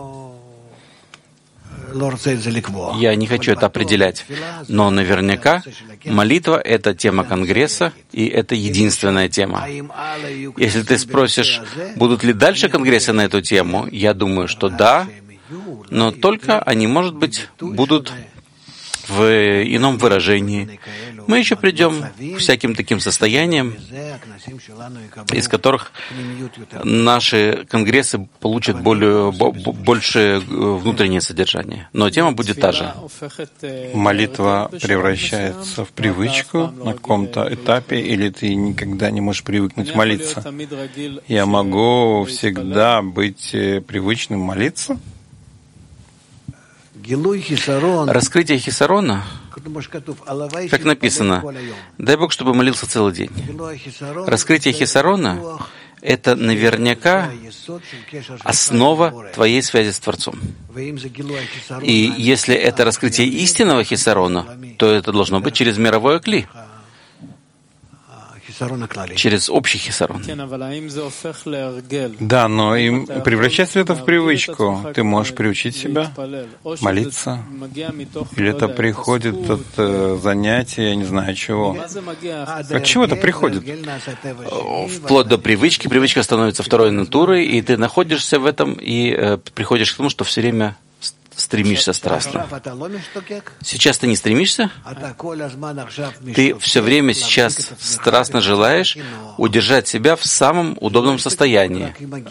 Я не хочу это определять, но наверняка молитва — это тема Конгресса, и это единственная тема. Если ты спросишь, будут ли дальше Конгрессы на эту тему, я думаю, что да, но только они, может быть, будут в ином выражении. Мы еще придем к всяким таким состояниям, из которых наши конгрессы получат больше внутреннее содержание. Но тема будет та же. Молитва превращается в привычку на каком-то этапе, или ты никогда не можешь привыкнуть молиться? Я могу всегда быть привычным молиться? Раскрытие хисарона, как написано, дай Бог, чтобы молился целый день. Раскрытие хисарона — это наверняка основа твоей связи с Творцом. И если это раскрытие истинного хисарона, то это должно быть через мировое кли, через общий хисарон. Да, но и превращается это в привычку. Ты можешь приучить себя молиться, или это приходит от занятия, я не знаю чего. От чего это приходит? Вплоть до привычки. Привычка становится второй натурой, и ты находишься в этом, и приходишь к тому, что все время стремишься страстно. Сейчас ты не стремишься? Ты все время сейчас страстно желаешь удержать себя в самом удобном состоянии.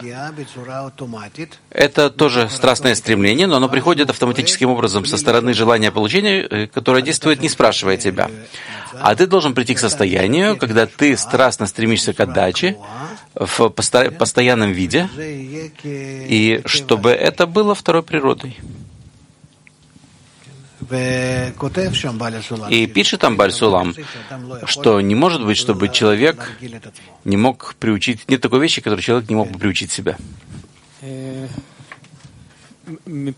Это тоже страстное стремление, но оно приходит автоматическим образом со стороны желания получения, которое действует, не спрашивая тебя. А ты должен прийти к состоянию, когда ты страстно стремишься к отдаче в постоянном виде, и чтобы это было второй природой. И пишет там Баль Сулам, что не может быть, чтобы человек не мог приучить... Нет такой вещи, которой человек не мог бы приучить себя. С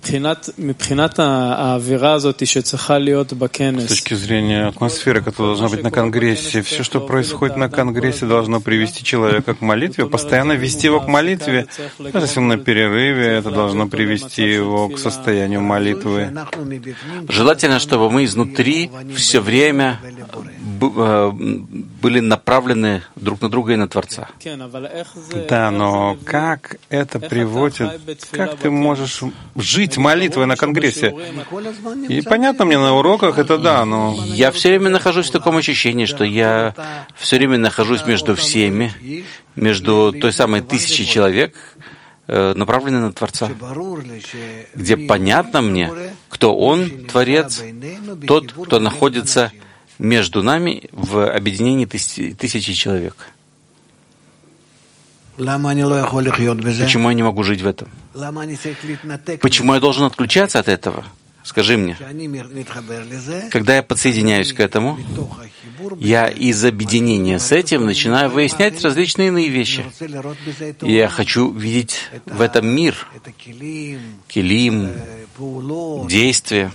точки зрения атмосферы, которая должна быть на Конгрессе, все, что происходит на Конгрессе, должно привести человека к молитве, постоянно вести его к молитве. Даже если он на перерыве, это должно привести его к состоянию молитвы. Желательно, чтобы мы изнутри все время были направлены друг на друга и на Творца. Да, но как это приводит, как ты можешь жить молитвой на Конгрессе? И понятно мне на уроках это да, но... Я все время нахожусь в таком ощущении, что я все время нахожусь между всеми, между той самой 1000 человек, направлены на Творца, где понятно мне, кто Он, Творец, тот, кто находится между нами в объединении 1000 человек. Почему я не могу жить в этом? Почему я должен отключаться от этого? Скажи мне. Когда я подсоединяюсь к этому, я из объединения с этим начинаю выяснять различные иные вещи. И я хочу видеть в этом мир, килим, действие,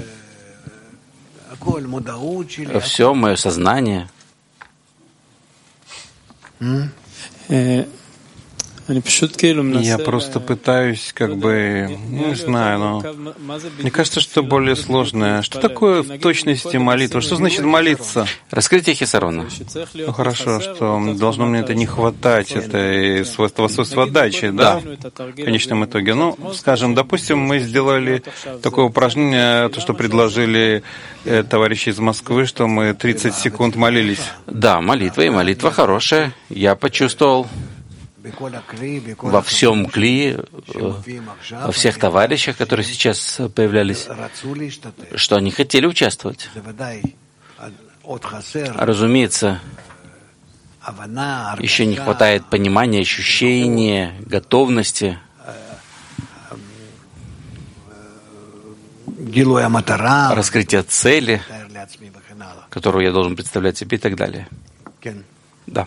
все мое сознание. Я просто пытаюсь, не знаю, но мне кажется, что более сложное. Что такое в точности молитва? Что значит молиться? Раскрытие хисарона. Ну хорошо, что должно мне это не хватать, это свойство отдачи, да, в конечном итоге. Ну, скажем, допустим, мы сделали такое упражнение, то, что предложили товарищи из Москвы, что мы 30 секунд молились. Да, молитва, и молитва хорошая. Я почувствовал во всем кли, во всех товарищах, которые сейчас появлялись, что они хотели участвовать. Разумеется, еще не хватает понимания, ощущения, готовности, раскрытия цели, которую я должен представлять себе и так далее. Да.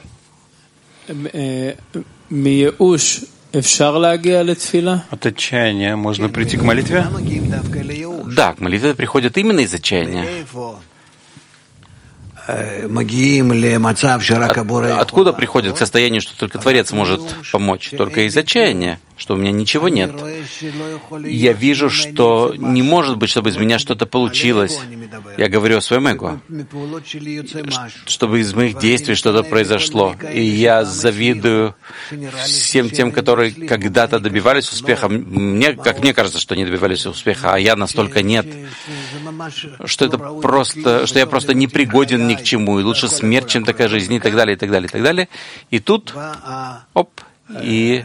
От отчаяния можно прийти к молитве? Да, к молитве приходят именно из отчаяния. Откуда приходит к состоянию, что только Творец может помочь? Только из отчаяния, что у меня ничего нет. Я вижу, что не может быть, чтобы из меня что-то получилось. Я говорю о своем эго. Чтобы из моих действий что-то произошло. И я завидую всем тем, которые когда-то добивались успеха. Как мне кажется, что они добивались успеха, а я настолько нет. Что я просто непригоден ни к чему, и лучше смерть, чем такая жизнь, и так далее, и так далее, и так далее. И тут, и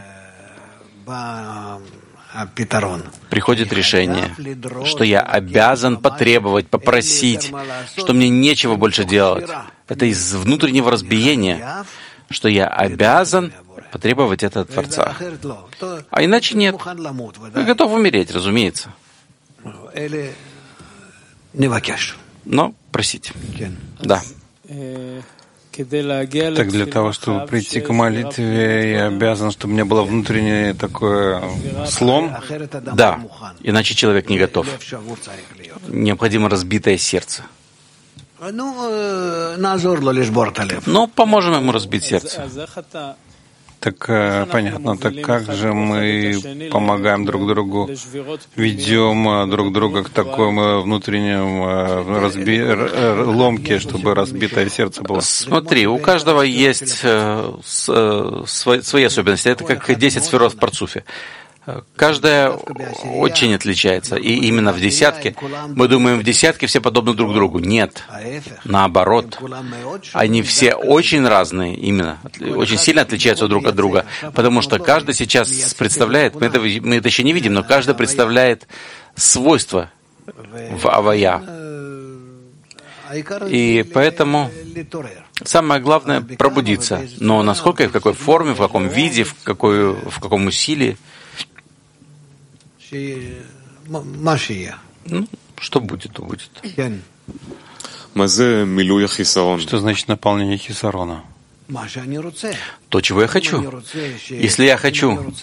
приходит решение, что я обязан потребовать, попросить, что мне нечего больше делать. Это из внутреннего разбиения, что я обязан потребовать это от Творца. А иначе нет. Я готов умереть, разумеется. Но просить. Да. Так для того, чтобы прийти к молитве, я обязан, чтобы у меня было внутренний такой слом? Да. Иначе человек не готов. Необходимо разбитое сердце. Но поможем ему разбить сердце. Так понятно. Так как же мы помогаем друг другу, ведем друг друга к такому внутреннему ломке, чтобы разбитое сердце было? Смотри, у каждого есть свои особенности. Это как 10 сферот в парцуфе. Каждая очень отличается. И именно в десятке, мы думаем, в десятке все подобны друг другу. Нет. Наоборот. Они все очень разные, именно. Очень сильно отличаются друг от друга. Потому что каждый сейчас представляет, мы это еще не видим, но каждый представляет свойства в авая. И поэтому самое главное — пробудиться. Но насколько и в какой форме, в каком виде, в каком усилии. Ну, что будет, то будет. Что значит наполнение хисарона? То, чего я хочу. Если я хочу,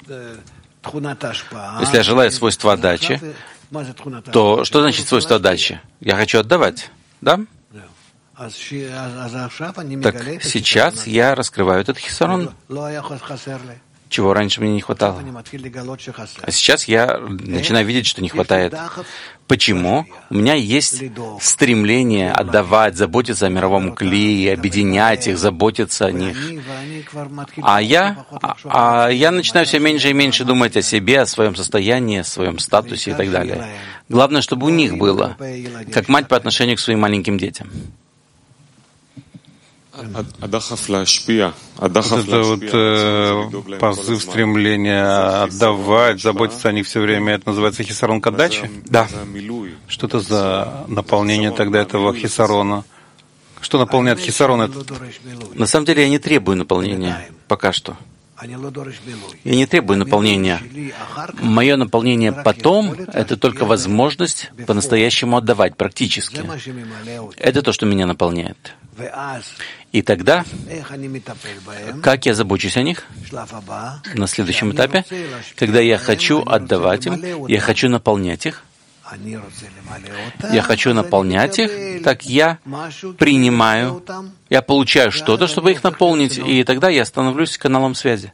если я желаю свойства отдачи, то что значит свойство отдачи? Я хочу отдавать, да? Так сейчас я раскрываю этот хисарон. чего раньше мне не хватало. А сейчас я начинаю видеть, что не хватает. Почему? У меня есть стремление отдавать, заботиться о мировом клее, объединять их, заботиться о них. А я начинаю все меньше и меньше думать о себе, о своем состоянии, о своем статусе и так далее. Главное, чтобы у них было, как мать по отношению к своим маленьким детям. Позыв, стремление отдавать, заботиться о них все время, это называется хисарон кадачи? Да. Что это за наполнение тогда этого хисарона? Что наполняет хисарон этот? На самом деле я не требую наполнения пока что. Я не требую наполнения. Мое наполнение потом — это только возможность по-настоящему отдавать практически. Это то, что меня наполняет. И тогда, как я забочусь о них на следующем этапе, когда я хочу отдавать им, я хочу наполнять их, я хочу наполнять их, так я принимаю, я получаю что-то, чтобы их наполнить, и тогда я становлюсь каналом связи.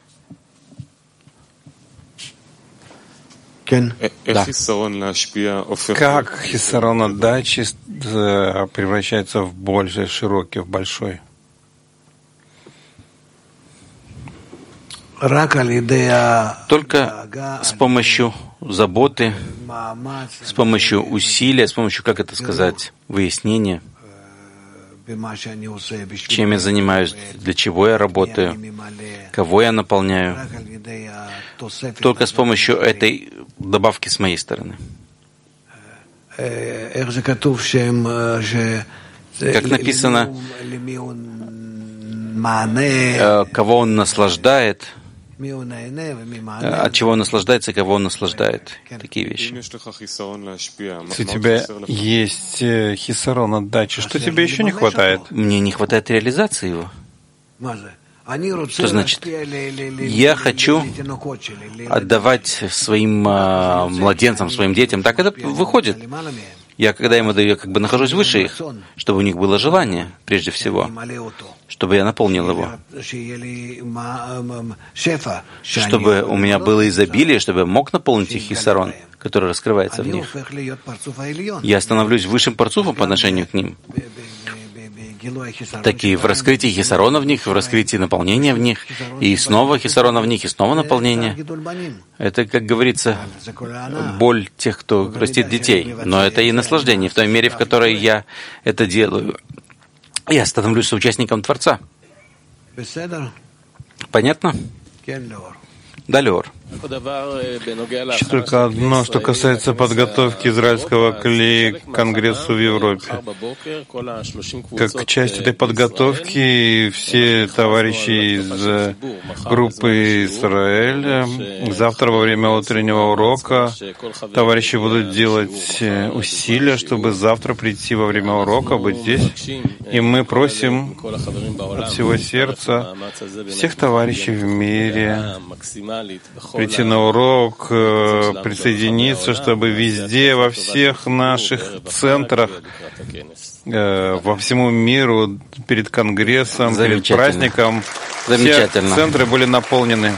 Да. Как хисарон отдачи превращается в больший, широкий, в большой? Только с помощью заботы, с помощью усилия, с помощью, как это сказать, выяснения, чем я занимаюсь, для чего я работаю, кого я наполняю. Только с помощью этой добавки с моей стороны. Как написано, кого он наслаждает, от чего он наслаждается и кого он наслаждает. Такие вещи. Если у тебя есть хисарон отдачи, что тебе еще не хватает? Мне не хватает реализации его. Что значит? Я хочу отдавать своим младенцам, своим детям. Так это выходит. Я, когда им отдаю, я как бы нахожусь выше их, чтобы у них было желание, прежде всего, чтобы я наполнил его, чтобы у меня было изобилие, чтобы я мог наполнить их хисарон, который раскрывается в них. Я становлюсь высшим парцуфом по отношению к ним. Так и в раскрытии хисарона в них, в раскрытии наполнения в них, и снова хисарона в них, и снова наполнение. Это, как говорится, боль тех, кто растит детей. Но это и наслаждение в той мере, в которой я это делаю. Я становлюсь соучастником Творца. Понятно? Да, Леор. Еще только одно, что касается подготовки израильского клея к Конгрессу в Европе. Как часть этой подготовки все товарищи из группы Израиль завтра во время утреннего урока товарищи будут делать усилия, чтобы завтра прийти во время урока, быть здесь. И мы просим от всего сердца всех товарищей в мире прийти на урок, присоединиться, чтобы везде, во всех наших центрах, во всему миру, перед Конгрессом, перед праздником, все центры были наполнены.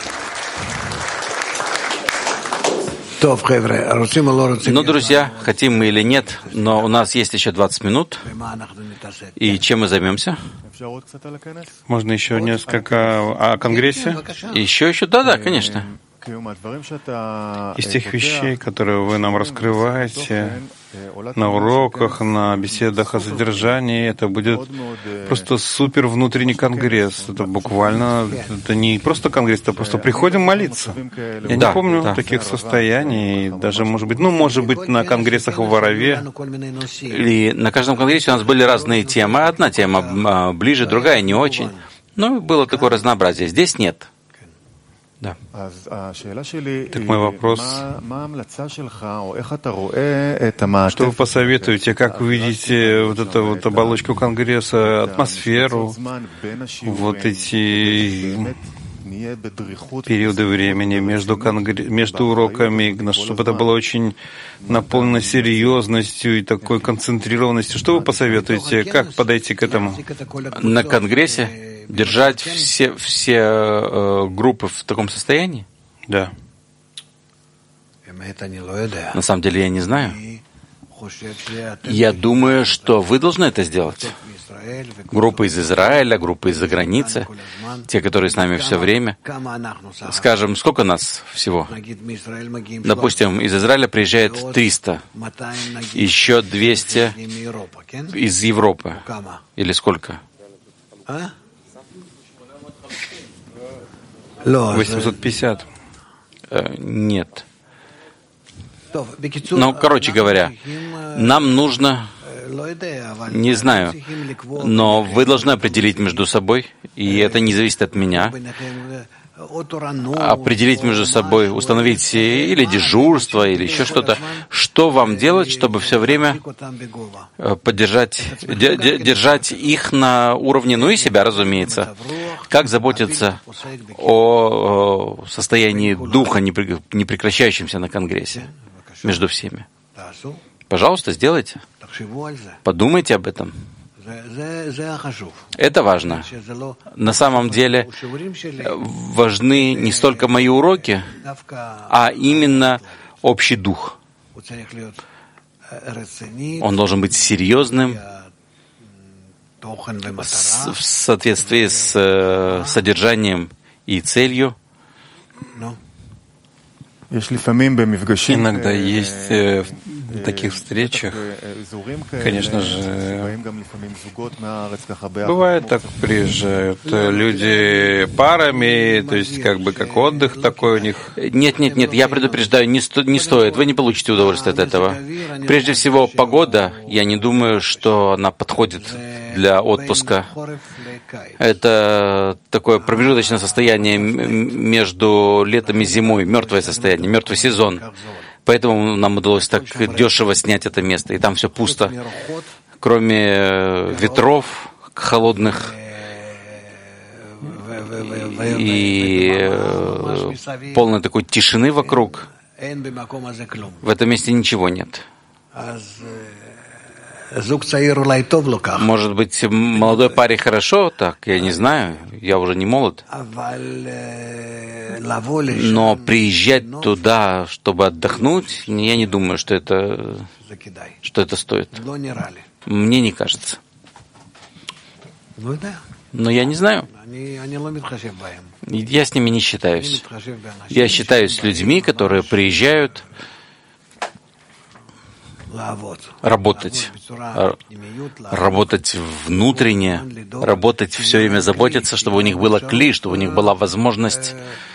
Ну, друзья, хотим мы или нет, но у нас есть еще 20 минут. И чем мы займемся? Можно еще несколько о Конгрессе? Еще? Да, конечно. Из тех вещей, которые вы нам раскрываете на уроках, на беседах о содержании, это будет просто супер внутренний конгресс. Это буквально, это не просто конгресс, это просто приходим молиться. Я не помню таких состояний, даже, может быть, на конгрессах в Ворове. И на каждом конгрессе у нас были разные темы. Одна тема ближе, другая не очень. Но было такое разнообразие. Здесь нет. Да. Так мой вопрос, что вы посоветуете, как вы видите вот эту вот оболочку Конгресса, атмосферу, вот эти периоды времени между уроками, чтобы это было очень наполнено серьезностью и такой концентрированностью. Что вы посоветуете? Как подойти к этому? На Конгрессе держать все группы в таком состоянии? Да. На самом деле я не знаю. Я думаю, что вы должны это сделать. Группы из Израиля, группы из-за границы, те, которые с нами все время. Скажем, сколько нас всего? Допустим, из Израиля приезжает 300, еще 200 из Европы. Или сколько? 850. Нет. Но, короче говоря, нам нужно, не знаю, но вы должны определить между собой, и это не зависит от меня, определить между собой, установить или дежурство, или еще что-то, что вам делать, чтобы все время держать их на уровне, ну и себя, разумеется. Как заботиться о состоянии духа, не прекращающемся на Конгрессе между всеми. Пожалуйста, сделайте. Подумайте об этом. Это важно. На самом деле важны не столько мои уроки, а именно общий дух. Он должен быть серьезным в соответствии с содержанием и целью. Иногда есть в таких встречах, конечно же, бывает так, приезжают люди парами, то есть как отдых такой у них. Нет, я предупреждаю, не стоит, вы не получите удовольствие от этого. Прежде всего, погода, я не думаю, что она подходит для отпуска. Это такое промежуточное состояние между летом и зимой, мертвое состояние, мертвый сезон. Поэтому нам удалось так дешево снять это место. И там все пусто, кроме ветров холодных и полной такой тишины вокруг. В этом месте ничего нет. Может быть, молодой паре хорошо так, я не знаю, я уже не молод. Но приезжать туда, чтобы отдохнуть, я не думаю, что это стоит. Мне не кажется. Но я не знаю. Я с ними не считаюсь. Я считаюсь с людьми, которые приезжают работать внутренне, работать все время, заботиться, чтобы у них было кли, чтобы у них была возможность.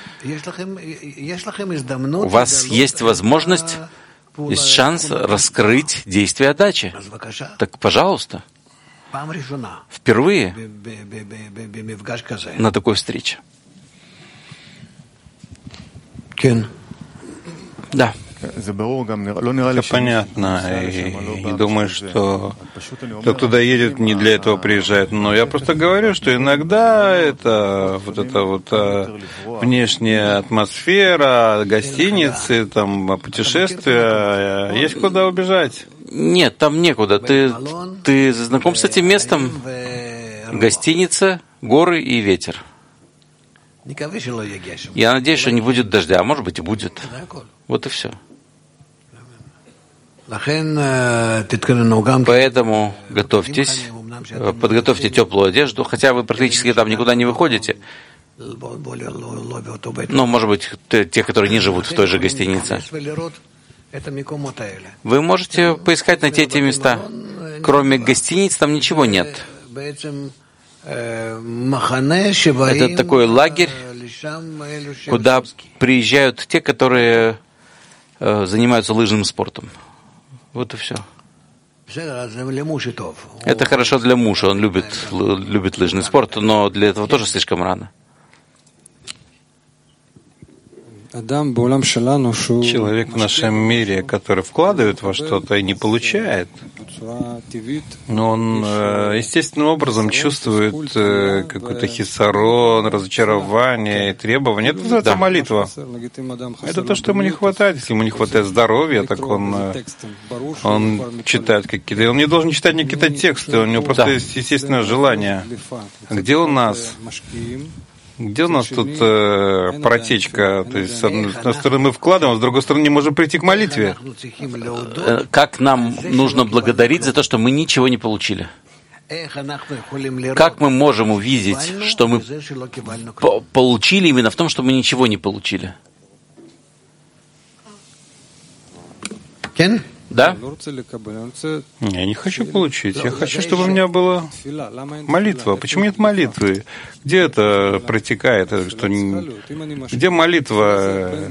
У вас есть возможность, есть шанс раскрыть действие отдачи. Так, пожалуйста, впервые на такой встрече. Да. Это понятно, и не думаю, что кто туда едет, не для этого приезжает. Но я просто говорю, что иногда это внешняя атмосфера, гостиницы, там путешествия, есть куда убежать. Нет, там некуда. Ты знаком с этим местом? Гостиница, горы и ветер. Я надеюсь, что не будет дождя, а может быть и будет. Вот и все. Поэтому готовьтесь, подготовьте теплую одежду, хотя вы практически там никуда не выходите. Но, может быть, те, которые не живут в той же гостинице. Вы можете поискать, найти эти места. Кроме гостиниц там ничего нет. Это такой лагерь, куда приезжают те, которые занимаются лыжным спортом. Вот и все. Это хорошо для мужа, он любит лыжный спорт, но для этого тоже слишком рано. Человек в нашем мире, который вкладывает во что-то и не получает, но он естественным образом чувствует какой-то хисарон, разочарование и требование. Это называется молитва. Это то, что ему не хватает. Если ему не хватает здоровья, так он читает какие-то... Он не должен читать какие-то тексты, у него просто есть естественное желание. А где у нас? Где у нас тут протечка? То есть, с одной стороны, мы вкладываем, а с другой стороны, не можем прийти к молитве. Как нам нужно благодарить за то, что мы ничего не получили? Как мы можем увидеть, что мы получили именно в том, что мы ничего не получили? Да? Я не хочу получить. Я хочу, чтобы у меня была молитва. Почему нет молитвы? Где это протекает? Где молитва?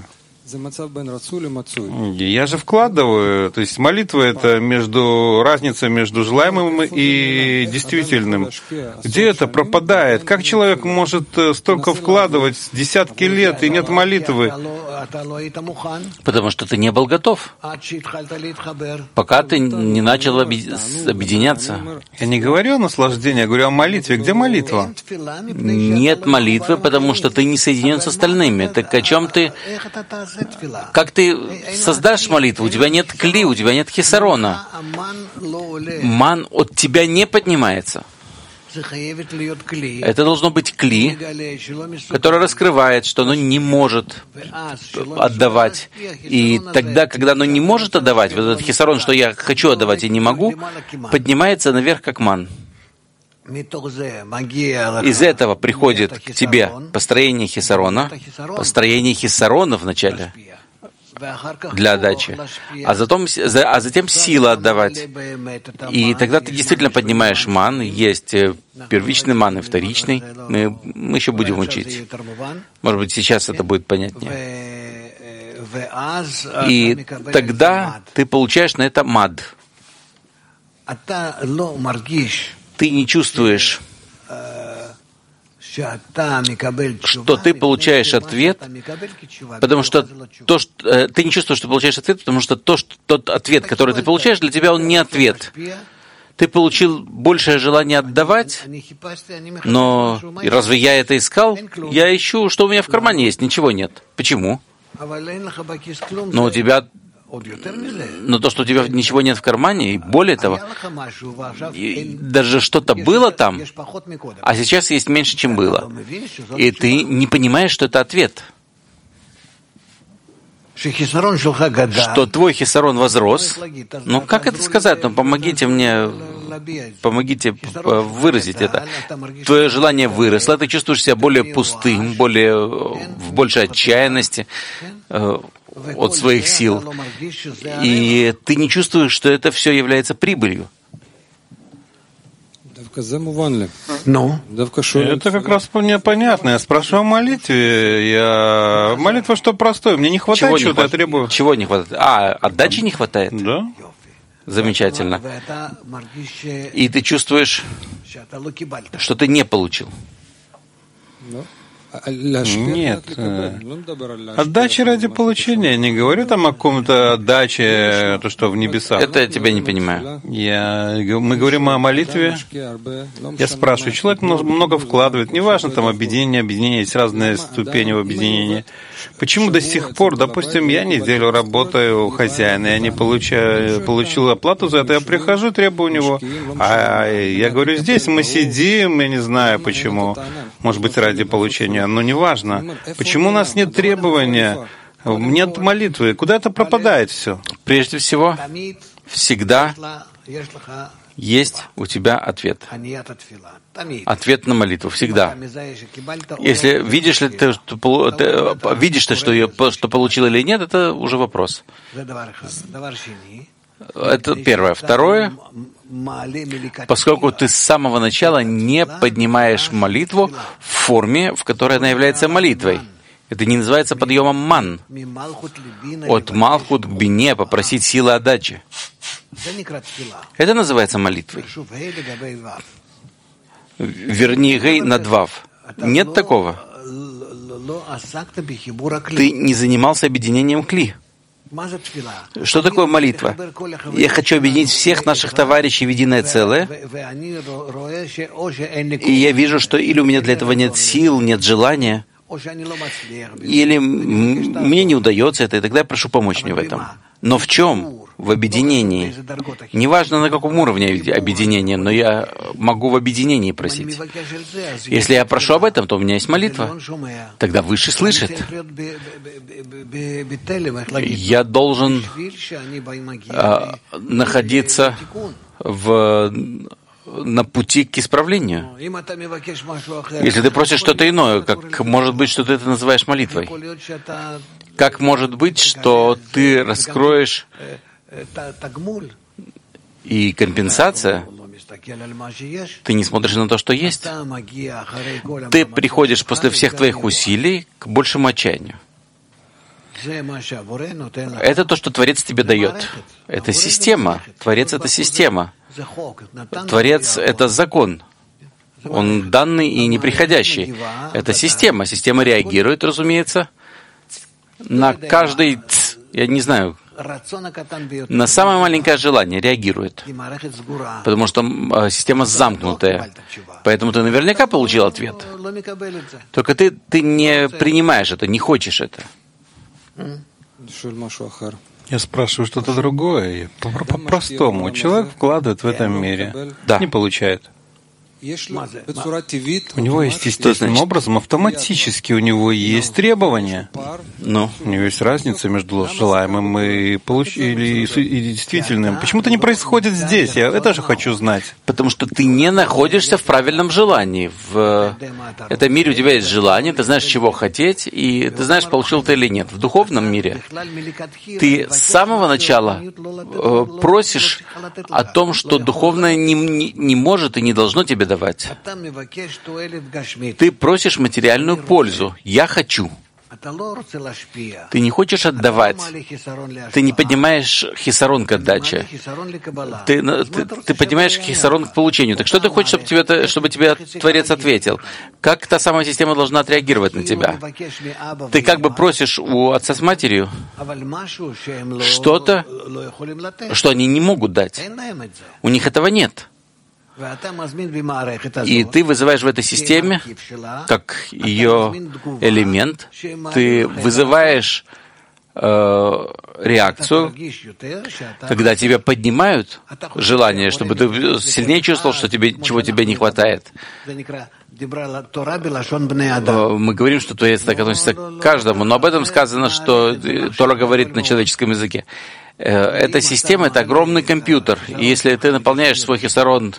Я же вкладываю. То есть молитва — это разница между желаемым и действительным. Где это пропадает? Как человек может столько вкладывать десятки лет, и нет молитвы? Потому что ты не был готов, пока ты не начал объединяться. Я не говорю о наслаждении, я говорю о молитве. Где молитва? Нет молитвы, потому что ты не соединен с остальными. Так о чем ты... Как ты создашь молитву? У тебя нет кли, у тебя нет хисарона. Ман от тебя не поднимается. Это должно быть кли, которое раскрывает, что оно не может отдавать. И тогда, когда оно не может отдавать, вот этот хисарон, что я хочу отдавать и не могу, поднимается наверх как ман. Из этого приходит к тебе построение хисарона вначале для отдачи, а затем сила отдавать. И тогда ты действительно поднимаешь ман. Есть первичный ман и вторичный. Мы еще будем учить. Может быть, сейчас это будет понятнее. И тогда ты получаешь на это мад. Ты не чувствуешь, что ты получаешь ответ, потому что ты не чувствуешь, что получаешь ответ, потому что тот ответ, который ты получаешь, для тебя он не ответ. Ты получил большее желание отдавать, но разве я это искал? Я ищу, что у меня в кармане есть, ничего нет. Почему? Но то, что у тебя ничего нет в кармане, и более того, даже что-то было там, а сейчас есть меньше, чем было. И ты не понимаешь, что это ответ. Что твой хисарон возрос. Ну, как это сказать? Ну, помогите выразить это. Твое желание выросло, ты чувствуешь себя более пустым, в большей отчаянности от своих сил. И ты не чувствуешь, что это все является прибылью. Это как раз мне понятно. Я спрашиваю о молитве. Молитва что простое. Мне не хватает чего-то, я требую. Чего не хватает? Отдачи не хватает? Да. Замечательно. И ты чувствуешь, что ты не получил. Нет. Отдача ради получения. Я не говорю там о каком-то отдаче, то, что в небесах. Это я тебя не понимаю. Мы говорим о молитве. Я спрашиваю, человек много вкладывает. Неважно, там объединение, есть разные ступени в объединении. Почему до сих пор, допустим, я неделю работаю у хозяина, я не получил оплату за это, я прихожу, требую у него. А я говорю, здесь мы сидим, я не знаю почему. Может быть, ради получения, но неважно. Почему у нас нет требования, нет молитвы? Куда это пропадает все? Прежде всего, всегда есть у тебя ответ. Ответ на молитву. Всегда. Если видишь ли ты, что получил или нет, это уже вопрос. Это первое. Второе, поскольку ты с самого начала не поднимаешь молитву в форме, в которой она является молитвой. Это не называется подъемом ман. От малхут к бине попросить силы отдачи. Это называется молитвой. Верни гей над вав. Нет такого. ты не занимался объединением кли. Что такое молитва? Я хочу объединить всех наших товарищей в единое целое, и я вижу, что или у меня для этого нет сил, нет желания, или мне не удается это, и тогда я прошу помочь мне в этом. Но в чем? В объединении. Неважно, на каком уровне объединения, но я могу в объединении просить. Если я прошу об этом, то у меня есть молитва. Тогда Высший слышит. Я должен находиться на пути к исправлению. Если ты просишь что-то иное, как может быть, что ты это называешь молитвой? Как может быть, что ты раскроешь и компенсация, ты не смотришь на то, что есть. Ты приходишь после всех твоих усилий к большему отчаянию. Это то, что Творец тебе дает. Это система. Творец — это система. Творец — это закон. Он данный и неприходящий. Это система. Система реагирует, разумеется, на каждый, я не знаю, на самое маленькое желание реагирует. Потому что система замкнутая. Поэтому ты наверняка получил ответ. Только ты не принимаешь это, не хочешь это. Я спрашиваю что-то другое. По-простому. Человек вкладывает в этом мире. Да. Не получает. У него есть естественным образом, автоматически у него есть требования. Но у него есть разница между желаемым и действительным. Почему это не происходит здесь? Я это же хочу знать. Потому что ты не находишься в правильном желании. В этом мире у тебя есть желание, ты знаешь, чего хотеть, и ты знаешь, получил ты или нет. В духовном мире ты с самого начала просишь о том, что духовное не может и не должно тебе давать. Ты просишь материальную пользу. Я хочу. Ты не хочешь отдавать. Ты не поднимаешь хисарон к отдаче. Ты поднимаешь хисарон к получению. Так что ты хочешь, чтобы тебе Творец ответил? Как та самая система должна отреагировать на тебя? Ты как бы просишь у отца с матерью что-то, что они не могут дать. У них этого нет. И ты вызываешь в этой системе, как ее элемент, ты вызываешь реакцию, когда тебя поднимают желание, чтобы ты сильнее чувствовал, что чего тебе не хватает. Мы говорим, что Творец так относится к каждому, но об этом сказано, что Тора говорит на человеческом языке. Эта система — это огромный компьютер. И если ты наполняешь свой хисарон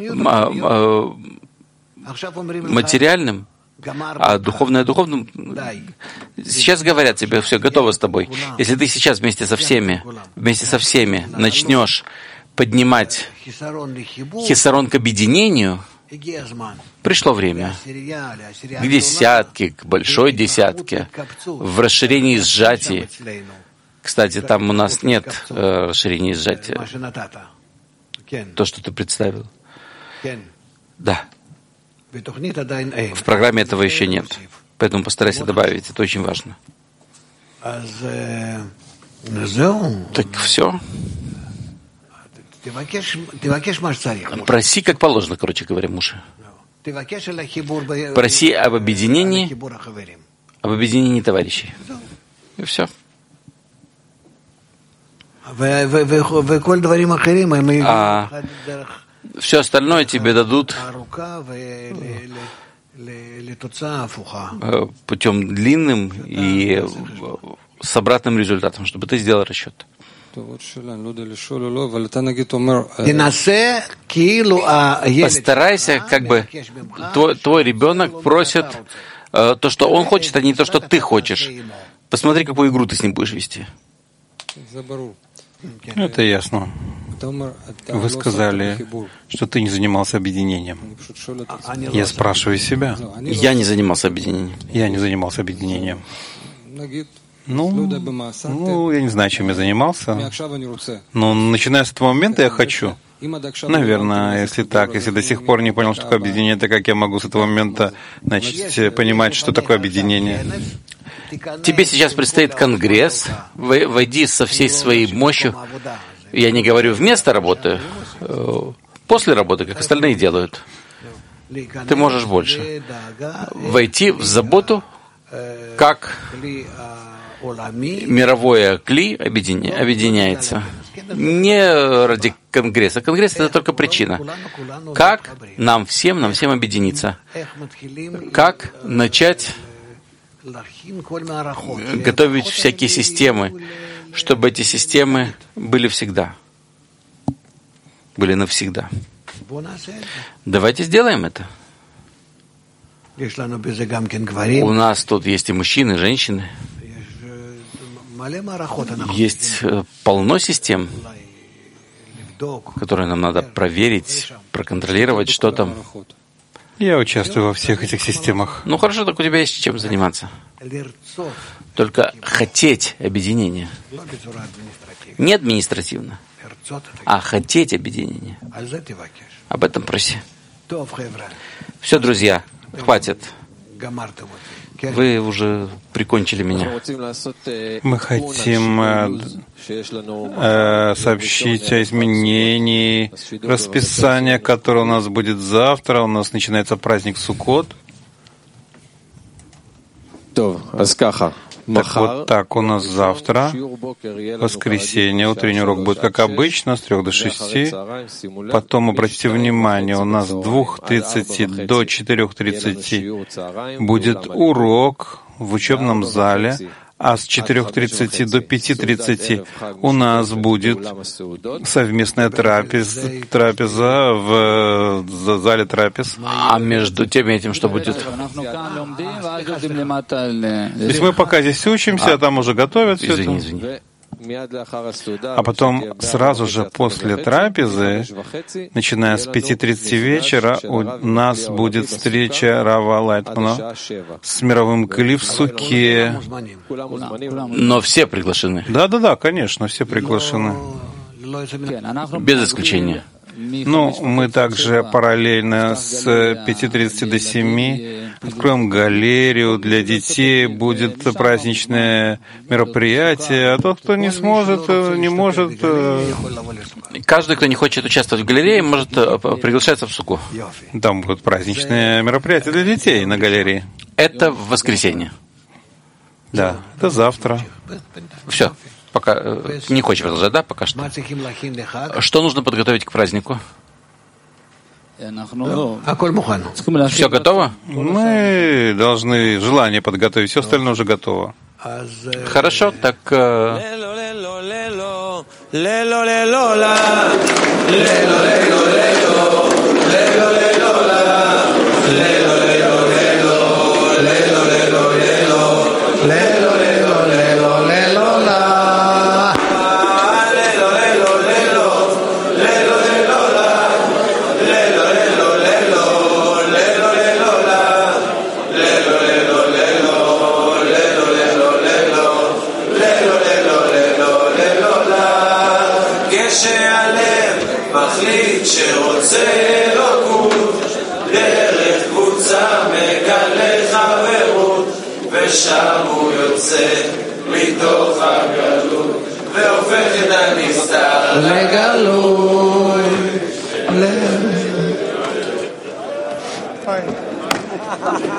материальным, а духовное духовным, сейчас говорят тебе, все, готово с тобой. Если ты сейчас вместе со всеми начнешь поднимать хисарон к объединению, пришло время к десятке, к большой десятке, в расширении сжатия. Кстати, там у нас нет расширения и сжатия. То, что ты представил. Да. В программе этого еще нет. Поэтому постарайся добавить. Это очень важно. Так все. Проси, как положено, короче говоря, муж. Проси об объединении товарищей. И все. А все остальное тебе дадут путем длинным и с обратным результатом, чтобы ты сделал расчет. Постарайся, как бы твой ребенок просит то, что он хочет, а не то, что ты хочешь. Посмотри, какую игру ты с ним будешь вести. Это ясно. Вы сказали, что ты не занимался объединением. Я спрашиваю себя. Я не занимался объединением. Я не занимался объединением. Я не знаю, чем я занимался. Но начиная с этого момента я хочу. Наверное, если так, если до сих пор не понял, что такое объединение, то как я могу с этого момента начать понимать, что такое объединение? Тебе сейчас предстоит конгресс, войди со всей своей мощью, я не говорю вместо работы, после работы, как остальные делают. Ты можешь больше. Войти в заботу, как мировое кли объединяется. Не ради конгресса. Конгресс — это только причина. Как нам всем объединиться? Как начать готовить всякие системы, чтобы эти системы были всегда, были навсегда. Давайте сделаем это. У нас тут есть и мужчины, и женщины. Есть полно систем, которые нам надо проверить, проконтролировать, что там. Я участвую во всех этих системах. Ну хорошо, так у тебя есть чем заниматься. Только хотеть объединения. Не административно, а хотеть объединения. Об этом проси. Все, друзья, хватит. Вы уже прикончили меня. Мы хотим сообщить о изменении расписания, которое у нас будет завтра. У нас начинается праздник Суккот. Так вот так у нас завтра, воскресенье, утренний урок будет как обычно, с 3 до 6. Потом, обратите внимание, у нас с 2:30 до 4:30 будет урок в учебном зале, а с 4:30 до 5:30 у нас будет совместная трапеза в зале трапез. А между тем и этим что будет? То есть мы пока здесь учимся, а там уже готовят все это. Извини. А потом сразу же после трапезы, начиная с 5:30 вечера, у нас будет встреча Рава Лайтмана с мировым кли в Суке. Но все приглашены. Да, конечно, все приглашены. Без исключения. Ну, мы также параллельно с 5:30 до 7 откроем галерею для детей, будет праздничное мероприятие, а тот, кто не сможет, не может... Каждый, кто не хочет участвовать в галерее, может приглашаться в суку. Там будет праздничное мероприятие для детей на галерее. Это в воскресенье. Да, это завтра. Все. Пока не хочешь продолжать, да, пока что? Что нужно подготовить к празднику? Все готово? Мы должны желание подготовить, все остальное уже готово. Хорошо, так... שרוצה אלוקות, דרך קבוצה מגלה חברות, ושם הוא יוצא מתוך הגלות, והופך את הנסתר לגלוי.